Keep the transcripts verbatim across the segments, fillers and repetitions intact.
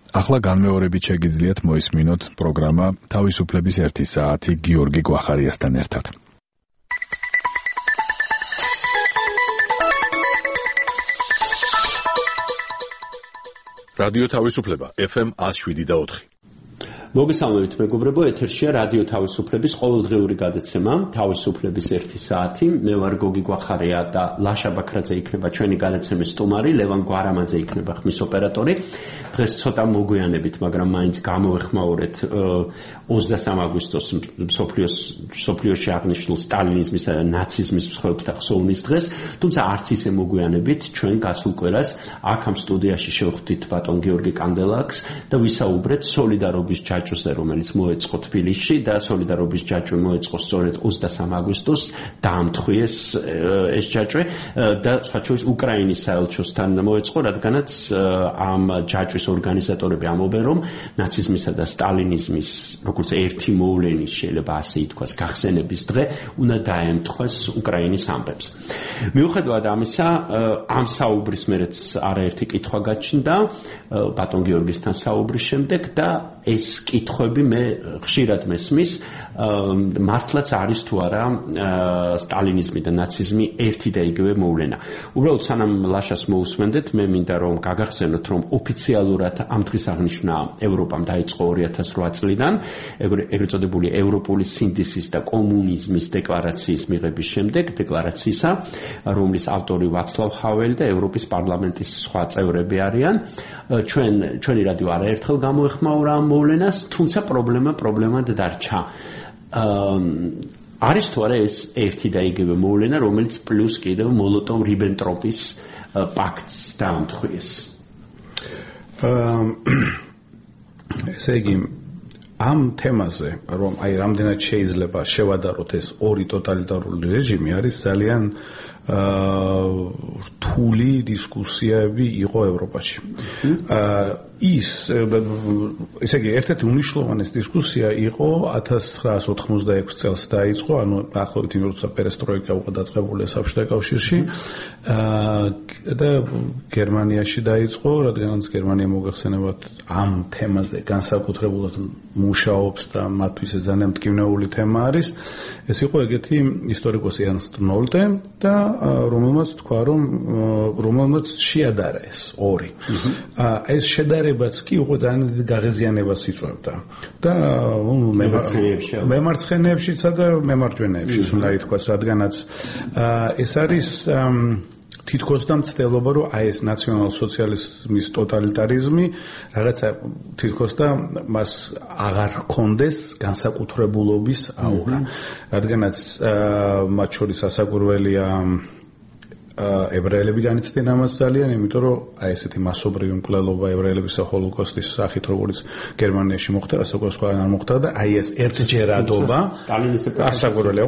ახლა განმეორებით შეგიძლიათ მოისმინოთ პროგრამა თავისუფლების ერთი საათი გიორგი გვახარიასთან ერთად. რადიო თავისუფლება ეფ ემ one oh seven point four. მოგესალმებით მეგობრებო, ეთერშია რადიო თავისუფლების ყოველდღიური გადაცემა თავისუფლების ერთი საათი. მე ვარ გოგი გვახარია და ლაშა ბაქრაძე იქნება ჩვენი გადაცემის სტუმარი, ლევან გვარამაძე იქნება ხმის ოპერატორი. დღეს ცოტა მოგვიანებით, მაგრამ მაინც გამოვეხმაურეთ ოცდასამ აგვისტოს მსოფლიოს მსოფლიოში აღნიშნულ სტალინიზმისა და ნაციზმის მსხვერპლთა ხსოვნის დღეს, თუმცა არც ისე მოგვიანებით ჩვენ გასულ კვირას აქ ამ სტუდიაში შევხვდით ბატონ გიორგი კანდელაკს და ვისაუბრეთ სოლიდარობის ჯაჭვზე, რომელიც მოეწყო თბილისში და სოლიდარობის ჯაჭვი მოეწყო სწორედ ოცდასამ აგვისტოს დაამთხვიეს ეს ჯაჭვი და სხვა შორის უკრაინის საელჩოსთან მოეწყო, რადგანაც ამ ჯაჭვის ორგანიზატორები ამობენ, რომ ნაციზმისა და სტალინიზმის როგორც ერთი მოვლენის შეიძლება ასე ითქვას გახსენების დღე უნდა დაემთხვეს უკრაინის ამბებს. მიუხედავად ამისა, ამ საუბრის მერეც არაერთი კითხვა გაჩნდა ბატონ გიორგისთან საუბრის შემდეგ და ეს კითხვები მე ხშირად მესმის, მართლაც არის თუ არა სტალინიზმი და ნაციზმი ერთი და იგივე მოვლენა. უბრალოდ სანამ ლაშას მოусმენდეთ, მე მინდა რომ გაგახსენოთ, რომ ოფიციალურად ამ დღის აღნიშვნა ევროპამ დაიწყო ორი ათას რვა წლიდან, ეგრეთ წოდებული ევროპული სინდისის და კომუნიზმის დეკლარაციის მიღების შემდეგ, დეკლარაციისა, რომლის ავტორი ვაცლავ ჰაველი და ევროპის პარლამენტის სხვა წევრები არიან. ჩვენ ჩვენი რადიო არაერთხელ გამოეხმაურა ამ მოვლენას, თუმცა პრობლემა პრობლემად დარჩა. არის თუ არა ეს ერთი და იგივე მოვლენა, რომელიც პლუს კიდევ მოლოტოვ-რიბენტროპის პაქტს დაამთხვიეს. ესე იგი, ამ თემაზე, რომ აი რამდენად შეიძლება შევადაროთ ეს ორი ტოტალიტარული რეჟიმი, არის ძალიან რთული დისკუსიები იყო ევროპაში. ის ესე იგი ერთ-ერთი უმნიშვნელოვანესი დისკუსია იყო ათას ცხრაას ოთხმოცდაექვსი წელს დაიწყო, ანუ დაახლოებით იმ როცა პერესტროიკა უკვე დაწყებულია საბჭოთა კავშირში და გერმანიაში დაიწყო, რადგანაც გერმანია მოგახსენებათ ამ თემაზე განსაკუთრებულად მუშაობს და მათთვის ეს ძალიან მტკივნეული თემა არის. ეს იყო ეგეთი ისტორიკოსი ernst nolte და რომელმაც თქვა, რომ რომელმაც შეადარა ეს ორი. ეს შედარებაც კი უკვე ძალიან დიდ გაღიზიანებას იწვევდა და მემარცხენეებშიცა და მემარჯვენეებშიც უნდა ითქვას, რადგანაც ეს არის თითქოს და მცდელობა, რომ აი ეს ნაციონალ-სოციალიზმის ტოტალიტარიზმი რაღაცა თითქოს და მას აღარ ჰქონდეს განსაკუთრებულობის აურა, რადგანაც მათ შორის ასაკურველია ებრაელები განიცდიან ამას ძალიან, იმიტომ რომ აი ესეთი მასობრივი მკვლელობა ებრაელების ჰოლოკოსტის სახით, როგორც გერმანიაში მოხდა, ასევე სხვაგან არ მოხდა და აი ეს ერთჯერადობა ასაკურველია,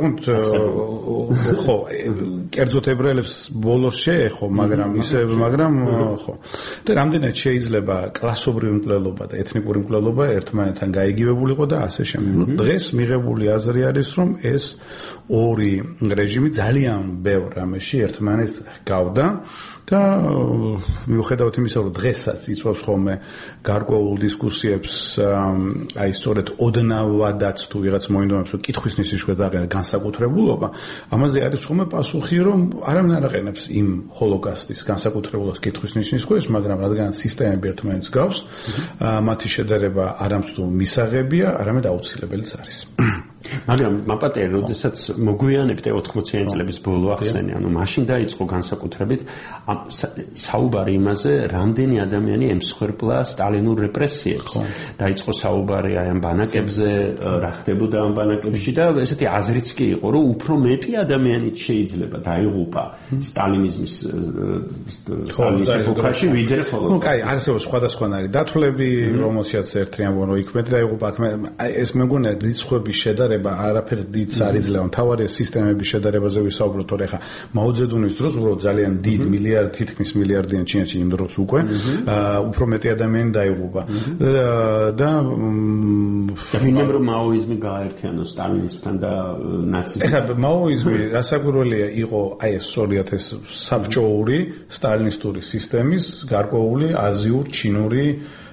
ხო, კერძოდ ებრაელებს ბოლოს შეეხო, მაგრამ ისე, მაგრამ ხო. და რამდენად შეიძლება კლასობრივი მკვლელობა და ეთნიკური მკვლელობა ერთმანეთთან გაიგივებულიყო და ასე შემდეგ. დღეს მიღებული აზრი არის, რომ ეს ორი რეჟიმი ძალიან ბევრ რამეში ერთმანეთს გავდა და მიუხედავად იმისა, რომ დღესაც იწვევს ხოლმე გარკვეულ დისკუსიებს, აი სწორედ ოდნავადაც თუ ვიღაც მოინდომებს, რომ კითხვის ნიშნავს აღარ განსაკუთრებულობა, ამაზე არის ხოლმე პასუხი, რომ არავინ არ აყენებს იმ ჰოლოკოსტის განსაკუთრებულობას კითხვის ნიშნავს, მაგრამ რადგან სისტემები ერთმანეთს გავს, მათი შედარება არამც თუ მისაღებია, არამედ აუცილებელიც არის. მაგრამ მაპატე, როდესაც მოგვიანებით ოთხმოციანი წლების ბოლო ახსენე, ანუ მაშინ დაიწყო განსაკუთრებით საუბარი იმაზე, რამდენი ადამიანი ემსხვერპლა სტალინურ რეპრესიებს. დაიწყო საუბარი აი ამ ბანაკებზე, რა ხდებოდა ამ ბანაკებში და ესეთი აზრიც კი იყო, რომ უფრო მეტი ადამიანით შეიძლება დაიღუპა სტალინიზმის სტალინის ეპოქაში, ვიდრე ხოლმე. ნუ კაი, არსებობს სხვადასხვანაირი დათვლები, რომელშიც ერთი ამბობენ, რომ იქ მეტი დაიღუპა, ეს მეგონა რიცხვების შედარება არაფერ დიდს არ იძლევა. მთავარია სისტემების შედარებაზე ვისაუბროთ, თორე ხა მაოძედუნის დროს უბრალოდ ძალიან დიდ მილიარდ თითქმის მილიარდიან ჩინეთში იმ დროს უკვე უფრო მეტი ადამიანი დაიღუპა. და ვინმე რომ მაოიზმი გააერთიანო სტალინიზმთან და ნაციზმთან. ეხლა მაოიზმი რასაკვირველია იყო აი ეს ორი ათასი საბჭოური სტალინისტური სისტემის გარკვეული აზიურ ჩინური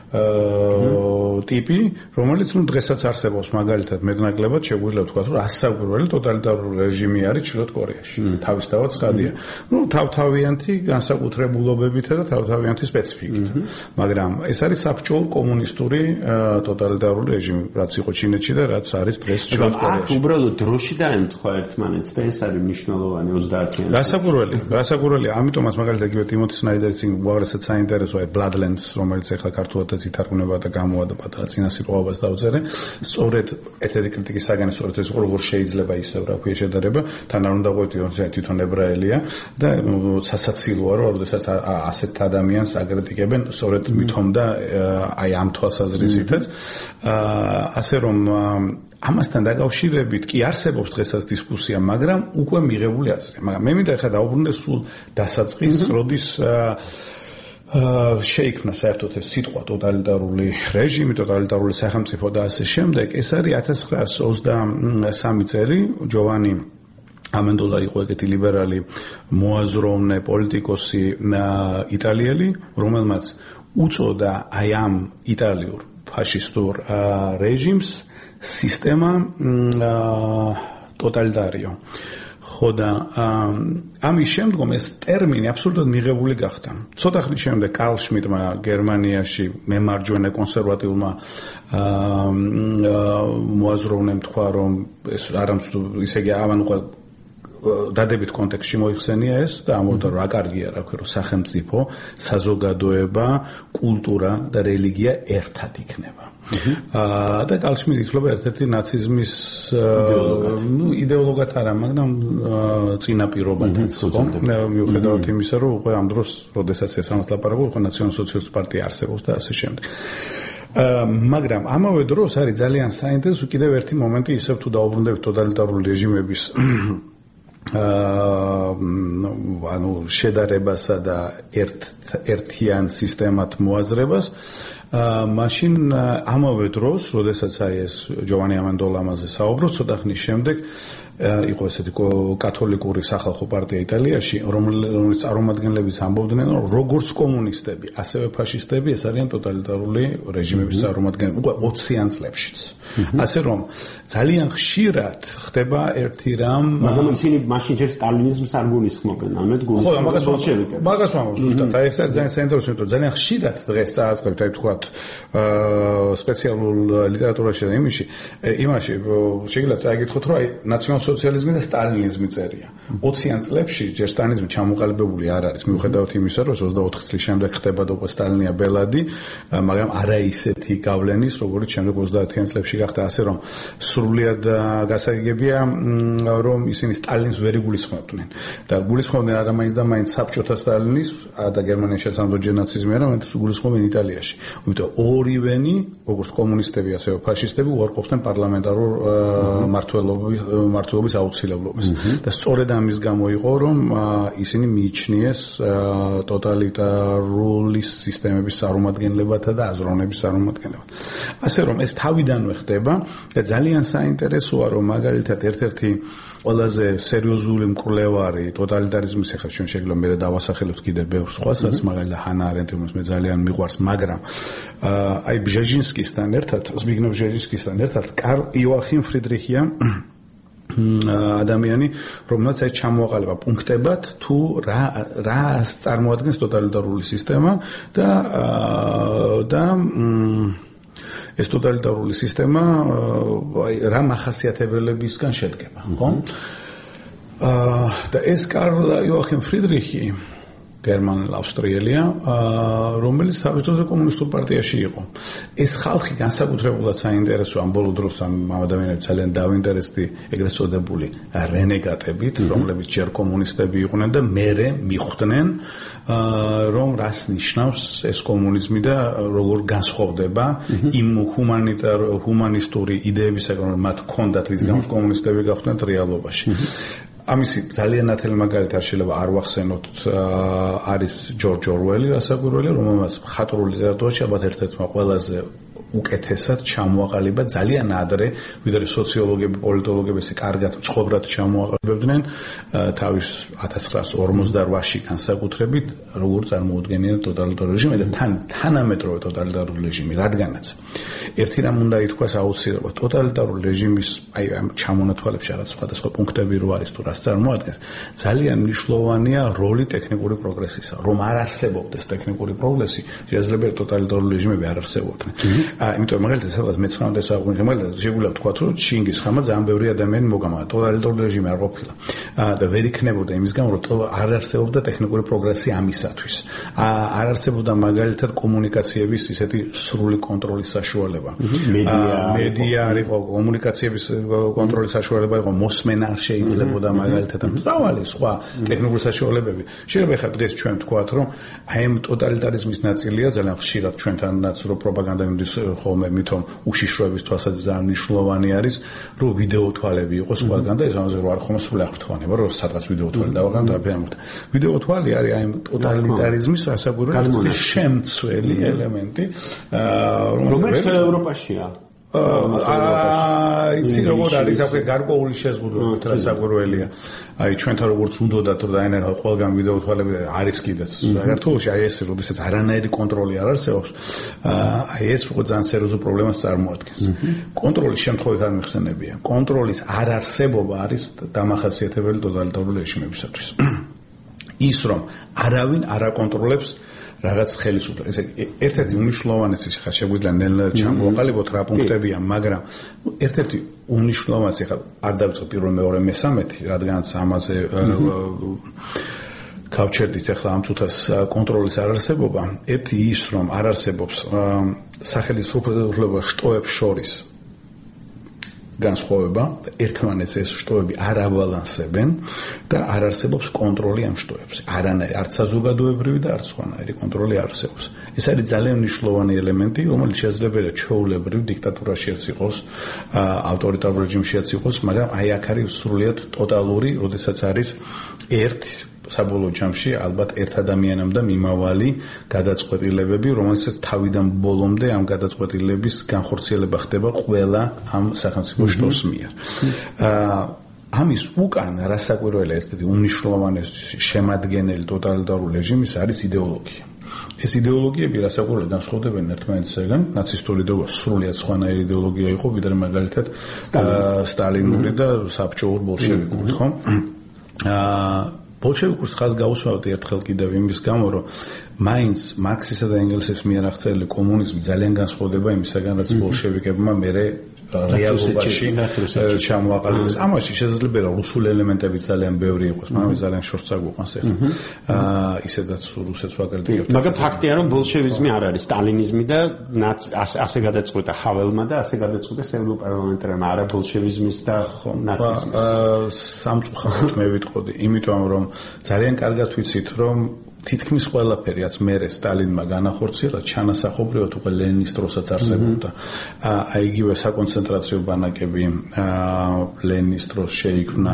ტიპი, რომელიც ნუ დღესაც არსებობს, მაგალითად, მეტნაკლებად შეგვიძლია ვთქვათ, რომ ასაკურველი ტოტალიტარული რეჟიმი არის ჩრდილოეთ კორეაში. თავისთავად ცხადია. ნუ თავთავიანთი განსაკუთრებულობებითა და თავთავიანთი სპეციფიკით. მაგრამ ეს არის საბჭოური კომუნისტური ტოტალიტარული რეჟიმი, რაც იყო ჩინეთში და რაც არის დღეს ჩრდილოეთ კორეაში. აქ უბრალოდ დროში დაემთხვა ერთმანეთს და ეს არის მნიშვნელოვანი ოცდაათიანი. განსაკურველი, განსაკურველი, ამიტომაც მაგალითად იგივე ტიმოთი სნაიდერის უაღრესად საინტერესოა Bloodlands, რომელიც ახლა ქართულადაც ითარგმნება და გამოვა და პატარა წინასიტყვაობას დავწერე. სწორედ ერთ-ერთი კრიტიკის საგანი სწორედ ეს როგორ შეიძლება ისევ რა ქვია შედარება, თან არ უნდა ყვეთიონ თვითონ ებრაელია და სასაცილოა რომ როდესაც ასეთ ადამიანს აკრიტიკებენ, სწორედ მithomda აი ამ თვალსაზრისითაც. ასე რომ ამასთან დაკავშირებით კი არსებობს დღესაც დისკუსია, მაგრამ უკვე მიღებული აზრი. მაგრამ მე მინდა ახლა დავუბრუნდე სულ დასაწყისს, როდის შეიქმნა საერთოდ ეს სიტყვა ტოტალიტარული რეჟიმი, ტოტალიტარული სახელმწიფო და ასე შემდეგ. ეს არის ათას ცხრაას ოცდამესამე წელი, ჯოვანი ამენდოლა იყო ეგეთი ლიბერალი მოაზროვნე პოლიტიკოსი იტალიელი, რომელმაც უწოდა აი ამ იტალიურ ფაშისტურ რეჟიმს სისტემა ტოტალიტარიო. ხო და ამის შემდგომ ეს ტერმინი აბსოლუტურად მიღებული გახდა. ცოტა ხნის შემდეგ კარლ შმიდტმა გერმანიაში მემარჯვენე კონსერვატიულმა მოაზროვნემ თქვა, რომ ეს არამცდ ისე იგი ამან უკვე დადებით კონტექსტში მოიხსენია ეს და ამბობდა რომ რა კარგია რა ქვია რომ სახელმწიფო, საზოგადოება, კულტურა და რელიგია ერთად იქნება. აა და კარლ შმიდტი ითვლება ერთ-ერთი ნაციზმის ნუ იდეოლოგად არა, მაგრამ წინაპირობათაც ხო მიუხედავად იმისა რომ უკვე ამ დროს როდესაც ეს ამას ლაპარაკობ, უკვე ნაციონალ-სოციალისტური პარტია არსებობს და ასე შემდეგ. მაგრამ ამავე დროს არის ძალიან საინტერესო კიდევ ერთი მომენტი, ისევ თუ დაუბრუნდებით ტოტალიტარული რეჟიმების ანუ შედარებასა და ერთ ერთიან სისტემად მოაზრებას, მაშინ ამავე დროს, როდესაც აი ეს ჯოვანი ამენდოლა ამაზე საუბრობს, ცოტა ხნის შემდეგ იყო ესეთი კათოლიკური სახალხო პარტია იტალიაში, რომელიც წარმომადგენლებიც ამბობდნენ, რომ როგორც კომუნისტები, ასევე ფაშისტები ეს არიან ტოტალიტარული რეჟიმების წარმომადგენლები, უკვე ოციან წლებშიც. ასე რომ ძალიან ხშირად ხდება ერთი რამ, მაგრამ ისინი მაშინ ჯერ სტალინიზმს არ გულისხმობენ, ამეთ გულისხმობენ ბოლშევიკებს. მაგას ვამბობ ზუსტად, აი ეს არის ძალიან საინტერესო, იმიტომ ძალიან ხშირად დღეს წააწყებთ, აი თქვათ, სპეციალურ ლიტერატურაში და იმაში, იმაში შეიძლება წაიგითხოთ, რომ აი ნაციონალ-სოციალიზმი და სტალინიზმი წერია. ოციან წლებში ჯერ სტალინიზმი ჩამოყალიბებული არ არის, მიუხედავად იმისა, რომ ოცდაოთხ წლის შემდეგ ხდება და უკვე სტალინია ბელადი, მაგრამ არა ისეთი გავლენის, როგორც შემდეგ ოცდაათიან წლებში გახდა, ასე რომ სრულიად გასაგებია, რომ ისინი სტალინს ვერ იგულისხმობდნენ და გულისხმობდნენ არა მაინც და მაინც საბჭოთა სტალინიზმს და გერმანიაში სამდოჯერ ნაციზმი არა, მაგრამ გულისხმობდნენ იტალიაში. იმიტომ ორივენი, როგორც კომუნისტები, ასევე ფაშისტები უარყოფდნენ პარლამენტარულ მმართველობის მმართველობის აუცილებლობას. და სწორედ ამის გამო იყო, რომ ისინი მიიჩნიეს ტოტალიტარული სისტემების წარმომადგენლებათა და აზროვნების წარმომადგენლებად. ასე რომ ეს თავიდანვე ხდება და ძალიან საინტერესოა, რომ მაგალითად ერთ-ერთი ყველაზე სერიოზული მკვლევარი ტოტალიტარიზმის ახლა ჩვენ შეიძლება მე დავასახელებთ კიდევ ბევრ სხვასაც, მაგალითად ჰანა არენდი, რომელსაც მე ძალიან მიყვარს, მაგრამ აი ბჟეჟინსკისთან ერთად, ზბიგნევ ბჟეჟინსკისთან ერთად კარლ იოახიმ ფრიდრიხია ადამიანი, რომელსაც აი ჩამოაყალიბა პუნქტებად თუ რა რა წარმოადგენს ტოტალიტარული სისტემა და და ეს ტოტალიტარული სისტემა აი რა მახასიათებელებისგან შედგება, ხო? აა და ეს კარლ იოახიმ ფრიდრიხი გერმანელ ავსტრიელია, რომელიც საბჭოთა კომუნისტურ პარტიაში იყო. ეს ხალხი განსაკუთრებულად საინტერესო ამ ბოლო დროს ამ ადამიანებს ძალიან დავინტერესდი ეგრეთ წოდებული რენეგატებით, რომლებიც ჯერ კომუნისტები იყვნენ და მერე მიხვდნენ, რომ რას ნიშნავს ეს კომუნიზმი და როგორ განსხვავდება იმ ჰუმანიტარ ჰუმანისტური იდეებისაგან, რომ მათ ჰქონდათ რის გამოც კომუნისტები გახდნენ რეალობაში. ამისი ძალიან ნათელი მაგალითი არ შეიძლება არ ვახსენოთ არის ჯორჯ ორველი, რასაკვირველია, რომელმაც მხატვრული ლიტერატურაში ალბათ ერთ-ერთმა ყველაზე უკეთესად ჩამოაყალიბა ძალიან ადრე, ვიდრე სოციოლოგები, პოლიტოლოგები ესე კარგად მწყობრად ჩამოაყალიბებდნენ თავის ათას ცხრაასი ორმოცდაოთხში განსაკუთრებით, როგორ წარმოუდგენია ტოტალიტარული რეჟიმი და თან თანამედროვე ტოტალიტარული რეჟიმი, რადგანაც ერთი რამ უნდა ითქვას აუცილებლად, ტოტალიტარული რეჟიმის აი ამ ჩამონათვალებში რაღაც სხვადასხვა პუნქტები რო არის თუ რას წარმოადგენს, ძალიან მნიშვნელოვანია როლი ტექნიკური პროგრესისა, რომ არ არსებობდეს ტექნიკური პროგრესი, შეიძლება ტოტალიტარული რეჟიმები არ არსებობდნენ. იმიტომ მაგალითად სადღაც მეცხრამეტე საუკუნეში მაგალითად შეგვიძლია ვთქვათ რომ ჩინგის ხანმა ძალიან ბევრი ადამიანი მოგამაყა ტოტალიტარული რეჟიმი არ ყოფილა და ვერ იქნებოდა იმის გამო რომ არ არსებობდა ტექნიკური პროგრესი ამისათვის არ არსებობდა მაგალითად კომუნიკაციების ისეთი სრული კონტროლის საშუალება მედია არ იყო კომუნიკაციების კონტროლის საშუალება იყო მოსმენა არ შეიძლებოდა მაგალითად მრავალი სხვა ტექნიკური საშუალებები შეიძლება ხა დღეს ჩვენ ვთქვათ რომ აი ამ ტოტალიტარიზმის ნაწილია ძალიან ხშირად ჩვენთანაც რო პროპაგანდა მიმდის ხოლმე მithom უშიშროების თვალსაზრისით ძალიან მნიშვნელოვანი არის რომ ვიდეო თვალები იყოს ყველგან და ეს ამაზე რომ არ ხომ სულ აღთქვანება რომ სადღაც ვიდეო თვალი დავაღებთ და ფერმოთ ვიდეო თვალი არის აი ტოტალიტარიზმის ასაგურებელი შემცველი ელემენტი რომელიც ევროპაშია აა იცი როგორ არის აქ გარკვეული შეზღუდვებით რასაკვირველია აი ჩვენთან როგორც უნდათ რომ დაინახა ყველგან ვიდეო თვალები არის კიდეც საქართველოში აი ეს როდესაც არანაირი კონტროლი არ არსებობს აი ეს უკვე ძალიან სერიოზულ პრობლემას წარმოადგენს კონტროლის შემთხვევით არ მიხსენებია კონტროლის არ არსებობა არის დამახასიათებელი ტოტალიტარული რეჟიმებისათვის ის რომ არავინ არ აკონტროლებს რაღაც ხელისუფლებას. ესე ერთ-ერთი უნიშნულოვანესი ხა შეგვიძლია ნელ-ნელა ჩამოვაყალიბოთ რა პუნქტებია, მაგრამ ერთ-ერთი უნიშნულოვანესი ხა არ დავიწყოთ პირველ მეორე მესამეთი, რადგანაც ამაზე გავჩერდით ახლა ამ თუთას კონტროლის არ არსებობა. ერთი ის რომ არ არსებობს სახელმწიფო შტოებს შორის განსხვავება და ერთმანეთს ეს შტოები არ აბალანსებენ და არ არსებობს კონტროლი ამ შტოებზე. არანაირი არც საზოგადოებრივი და არც სხვანაირი კონტროლი არ არსებობს. ეს არის ძალიან მნიშვნელოვანი ელემენტი, რომელიც შესაძლებელია ჩვეულებრივ დიქტატურაშიც იყოს, ავტორიტარულ რეჟიმშიც იყოს, მაგრამ აი აქ არის სრულიად ტოტალური, როდესაც არის ერთი საბოლოო ჯამში ალბათ ერთ ადამიანამდე მიმავალი გადაწყვეტილებები, რომელსაც თავიდან ბოლომდე ამ გადაწყვეტილების განხორციელება ხდება ყველა ამ სახელმწიფო შტოს მიერ. ამის უკან რასაკვირველია ესეთი უნიშნულოვანესი შემადგენელი ტოტალიტარული რეჟიმის არის იდეოლოგია. ეს იდეოლოგიები რასაკვირველია განსხვავდებიან ერთმანეთისგან, ნაცისტური იდეოლოგია სრულიად სხვანაირი იდეოლოგია იყო, ვიდრე მაგალითად სტალინური და საბჭოური ბოლშევიკური, ხო? აა ბოლშევიკურს ხაზს გაუსვამდი ერთხელ კიდევ იმის გამო, რომ მაინც მარქსისა და ენგელსის მიერ აღწერილი კომუნიზმი ძალიან განსხვავდება იმისაგან, რაც ბოლშევიკებმა მერე რეალობაში ჩამოაყალიბეს. ამაში შესაძლებელია რუსულ ელემენტები ძალიან ბევრი იყოს, მაგრამ ძალიან შორს აგვიყვანს ახლა. აა ისედაც რუსეთს ვაკრიტიკებთ. მაგრამ ფაქტია, რომ ბოლშევიზმი არ არის სტალინიზმი და ასე გადაწყვეტა ჰაველმა და ასე გადაწყვეტა სერბულ პარლამენტარმა, არა ბოლშევიზმის და ნაციზმის. აა სამწუხაროდ მე ვიტყოდი, იმიტომ რომ ძალიან კარგად ვიცით, რომ თითქმის ყველაფერი, რაც მერე სტალინმა განახორციელა, ჩანასახობრივად უკვე ლენინის დროსაც არსებობდა. აი იგივე საკონცენტრაციო ბანაკები ლენინის დროს შეიქმნა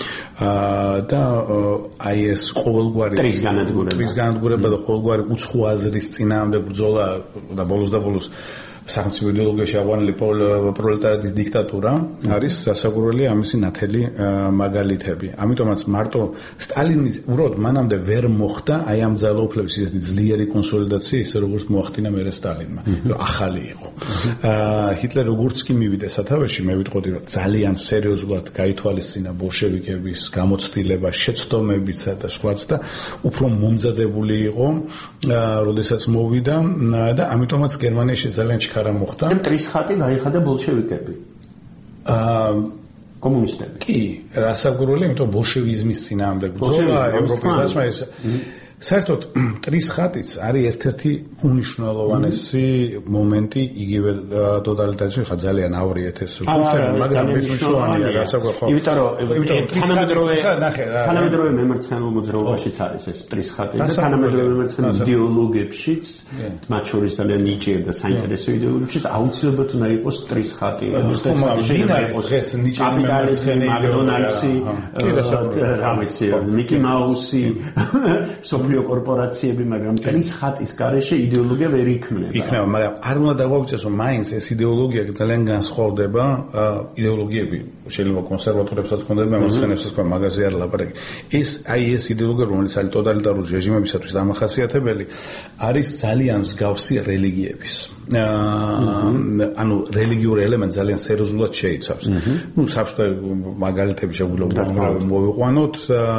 და აი ეს ყოველგვარი ტრის განადგურება, ტრის განადგურება და ყოველგვარი უცხო აზრის წინააღმდეგ ბრძოლა და ბოლოს და ბოლოს სახელმწიფო იდეოლოგიაში აღვანილი პროლეტარიის დიქტატურა არის სასაგურველია ამისი ნათელი მაგალითები. ამიტომაც მარტო სტალინის უბრალოდ მანამდე ვერ მოხდა აი ამ ძალაუფლების ისეთი ძლიერი კონსოლიდაცია, ისე როგორც მოახდინა მერე სტალინმა. ახალი იყო. ჰიტლერ როგორც კი მივიდა სათავეში, მე ვიტყოდი რომ ძალიან სერიოზულად გაითვალისწინა ბოლშევიკების გამოცდილება, შეცდომებიცა და სხვაც და უფრო მომზადებული იყო, როდესაც მოვიდა და ამიტომაც გერმანიაში ძალიან არა მოხდა. ტრის ხატი გაიხადა ბოლშევიკები. აა კომუნისტები. კი, რასაკვირველია, იმიტომ ბოლშევიზმის წინააღმდეგ ბრძოლა ევროპის დასმა ეს საერთოდ მტრის ხატიც არის ერთ-ერთი უნიშნელოვანესი მომენტი იგივე ტოტალიტარიზმში, ხა ძალიან ავრიეთ ეს კულტურა, მაგრამ ეს მნიშვნელოვანია, რასაც ხო. იმიტომ რომ თანამედროვე თანამედროვე მემარცხენელ მოძრაობაშიც არის ეს მტრის ხატი და თანამედროვე მემარცხენელ იდეოლოგიებშიც, მათ შორის ძალიან ნიჭიერ და საინტერესო იდეოლოგიებშიც აუცილებლად უნდა იყოს მტრის ხატი. დღეს ნიჭიერი მემარცხენელი მაკდონალდსი, რა ვიცი, მიკი მაუსი სოფლიო კორპორაციები, მაგრამ მტრის ხატის გარეშე იდეოლოგია ვერ იქნება. იქნება, მაგრამ არ უნდა დაგვაუწეს, რომ მაინც ეს იდეოლოგია ძალიან განსხვავდება იდეოლოგიები. შეიძლება კონსერვატორებსაც ქონდეს, მემარცხენეებსაც ქონდეს, მაგაზე არ ლაპარაკი. ეს აი ეს იდეოლოგია, რომელიც არის ტოტალიტარული რეჟიმებისათვის დამახასიათებელი, არის ძალიან მსგავსი რელიგიების. ანუ რელიგიური ელემენტი ძალიან სერიოზულად შეიცავს. ნუ საბჭოთა მაგალითები შეგვიძლია მოვიყვანოთ,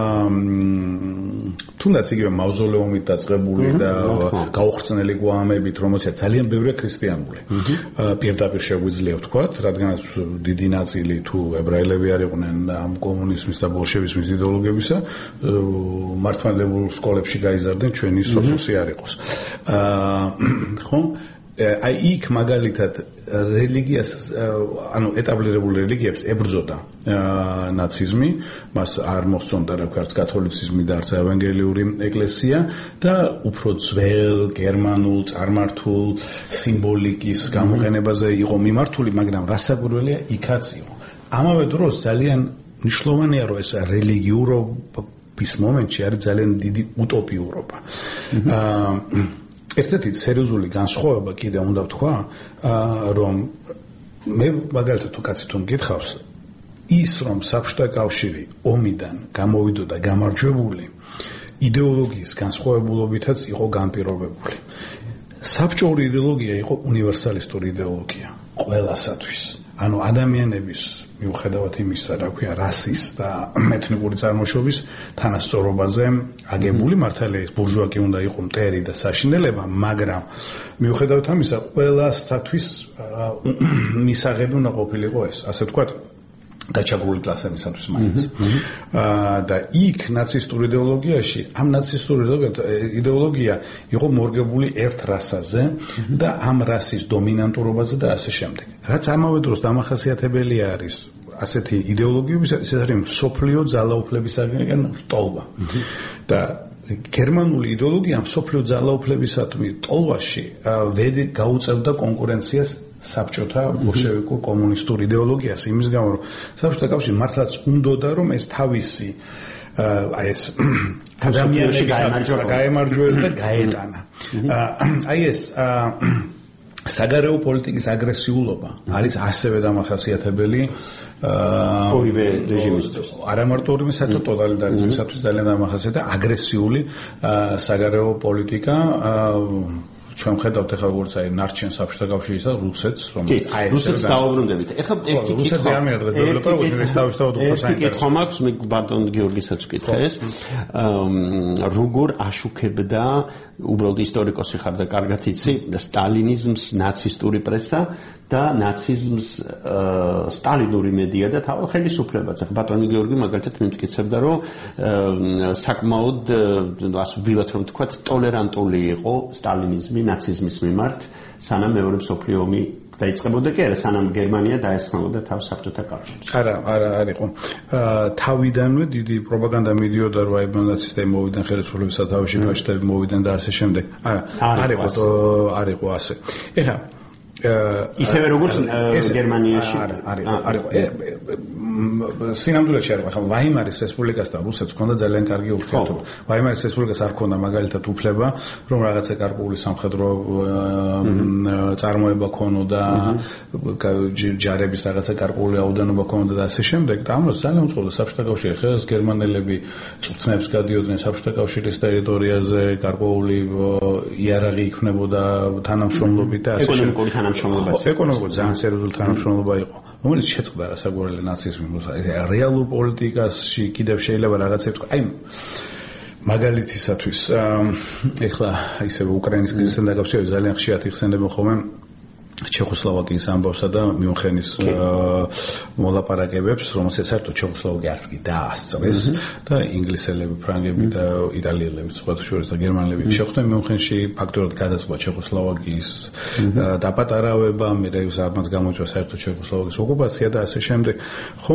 თუნდაც იგივე მავზოლეუმით დაწყებული და გაუხრწნელი გვამებით, რომელსაც ძალიან ბევრია ქრისტიანული. პირდაპირ შეგვიძლია ვთქვათ, რადგანაც დიდი ნაწილი თუ ებრაელები არიყვნენ ამ კომუნიზმის და ბოლშევიზმის იდეოლოგიებისა, მართლმადიდებლურ სკოლებში გაიზარდნენ, ჩვენი სოციუსი არ იყოს. ხო? აი იქ მაგალითად რელიგიას, ანუ ეტაბლირებულ რელიგიებს ებრძოდა ნაციზმი, მას არ მოსწონდა რა ქვია, არც კათოლიციზმი და არც ევანგელიური ეკლესია და უფრო ძველ გერმანულ წარმართულ სიმბოლიკის გამოყენებაზე იყო მიმართული, მაგრამ რასაკვირველია, იქაც იყო. ამავე დროს ძალიან მნიშვნელოვანია, რომ ეს რელიგიურობის მომენტში არის ძალიან დიდი უტოპიურობა. ერთ-ერთი სერიოზული განსხვავება კიდე უნდა ვთქვა, რომ მე მაგალითად თუ კაცი თუ მკითხავს, ის რომ საბჭოთა კავშირი ომიდან გამოვიდოდა გამარჯვებული, იდეოლოგიის განსხვავებულობითაც იყო განპირობებული. საბჭოური იდეოლოგია იყო უნივერსალისტური იდეოლოგია ყველასათვის. ანუ ადამიანების მიუხედავად იმისა, რა ქვია, რასის და ეთნიკური წარმოშობის თანასწორობაზე აგებული, მართალია ეს ბურჟუა კი უნდა იყო მტერი და საშინელება, მაგრამ მიუხედავად ამისა, ყველასთვის მისაღები უნდა ყოფილიყო ეს, ასე ვთქვათ, გაჩაგრული კლასებისათვის მაინც. და იქ ნაცისტურ იდეოლოგიაში, ამ ნაცისტურ იდეოლოგია იყო მორგებული ერთ რასაზე და ამ რასის დომინანტურობაზე და ასე შემდეგ. რაც ამავე დროს დამახასიათებელი არის ასეთი იდეოლოგიებისათვის, ეს არის მსოფლიო ძალაუფლებისაგან ტოლვა. და გერმანული იდეოლოგია მსოფლიო ძალაუფლებისადმი ტოლვაში ვერ გაუწევდა კონკურენციას საბჭოთა ბოლშევიკურ კომუნისტურ იდეოლოგიას, იმის გამო რომ საბჭოთა კავშირი მართლაც უნდოდა რომ ეს თავისი აი ეს ადამიანები გაემარჯვებდა და გაეტანა. აი ეს საგარეო პოლიტიკის აგრესიულობა არის ასევე დამახასიათებელი ორივე რეჟიმისთვის. არა მარტო ორივე საერთოდ ტოტალიტარიზმისათვის ძალიან დამახასიათებელი აგრესიული საგარეო პოლიტიკა. ჩვენ ხედავთ ახლა როგორც აი ნარჩენ საბჭოთა კავშირისა რუსეთს, რომელიც აი ეს რუსეთს დაუბრუნდებით. ახლა ერთი რუსეთზე არ მიადგეთ, დეველოპერები რუსეთის თავისთავად უფრო საინტერესო. კითხვა მაქვს, მე ბატონ გიორგისაც ვკითხე ეს. როგორ აშუქებდა უბრალოდ ისტორიკოსი ხარ და კარგად იცი სტალინიზმს ნაცისტური პრესა და ნაციზმს სტალინური მედია და თავად ხელისუფლებაც. ბატონი გიორგი მაგალითად მიმტკიცებდა, რომ საკმაოდ ასე ვილად რომ თქვა, ტოლერანტული იყო სტალინიზმი ნაციზმის მიმართ, სანამ მეორე მსოფლიო ომი დაიწყებოდა კი არა, სანამ გერმანია დაესხმოდა თავს საბჭოთა კავშირს. არა, არა, არ იყო. თავიდანვე დიდი პროპაგანდა მიდიოდა, რომ აი ნაცისტები მოვიდნენ ხელისუფლების სათავეში, ფაშისტები მოვიდნენ და ასე შემდეგ. არა, არ იყო, არ იყო ასე. ეხლა ისევე როგორც გერმანიაში არის არის სინამდვილეში არის ახლა ვაიმარის რესპუბლიკას და რუსეთს ჰქონდა ძალიან კარგი ურთიერთობა. ვაიმარის რესპუბლიკას არ ჰქონდა მაგალითად უფლება, რომ რაღაცა გარკვეული სამხედრო წარმოება ქონოდა, ჯარების რაღაცა გარკვეული აუდანობა ქონოდა და ასე შემდეგ. და ამას ძალიან უწყობდა საბჭოთა კავშირი. ხეს გერმანელები წვრთნებს გადიოდნენ საბჭოთა კავშირის ტერიტორიაზე, გარკვეული იარაღი იქნებოდა თანამშრომლობით და ასე შემდეგ. ეკონომიკურად ძალიან სერიოზული თანამშრომლობა იყო, რომელიც შეწყდა რასაკვირველი ნაციზმი. რეალურ პოლიტიკაში კიდევ შეიძლება რაღაცა თქვა. აი მაგალითისათვის ეხლა ისევ უკრაინის კრიზისთან დაკავშირებით ძალიან ხშირად იხსენებენ ხოლმე ჩეხოსლოვაკიის ამბავსა და მიუნხენის მოლაპარაკებებს, რომელსაც საერთოდ ჩეხოსლოვაკია არც კი დაასწრეს და ინგლისელები, ფრანგები და იტალიელები, სხვათა შორის და გერმანელები შეხვდნენ მიუნხენში, ფაქტობრივად გადაწყდა ჩეხოსლოვაკიის დაპატარავება, მერე ამას გამოიწვა საერთოდ ჩეხოსლოვაკიის ოკუპაცია და ასე შემდეგ. ხო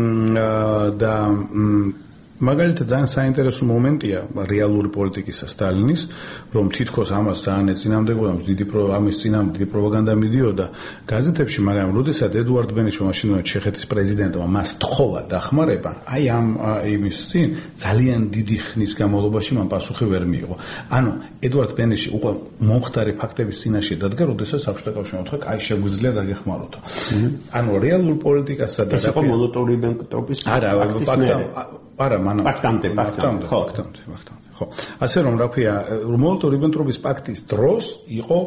და მაგალითად ძალიან საინტერესო მომენტია რეალური პოლიტიკისა სტალინის, რომ თითქოს ამას ძალიან ეწინააღმდეგებოდა, დიდი ამის წინააღმდეგ დიდი პროპაგანდა მიდიოდა გაზეთებში, მაგრამ როდესაც ედუარდ ბენიშო მაშინვე ჩეხეთის პრეზიდენტმა მას თხოვა დახმარება, აი ამ იმის წინ ძალიან დიდი ხნის განმავლობაში მან პასუხი ვერ მიიღო. ანუ ედუარდ ბენიში უკვე მომხდარი ფაქტების წინაშე დადგა, როდესაც საბჭოთა კავშირმა უთხრა, აი შეგვიძლია დაგეხმაროთო. ანუ რეალურ პოლიტიკასა და ეს იყო მოლოტოვ-რიბენტოპის პაქტი. არა, მანამ პაქტამდე, პაქტამდე, ხო, პაქტამდე, პაქტამდე, ხო. ასე რომ რა ქვია, მოლოტოვ-რიბენტოპის პაქტის დროს იყო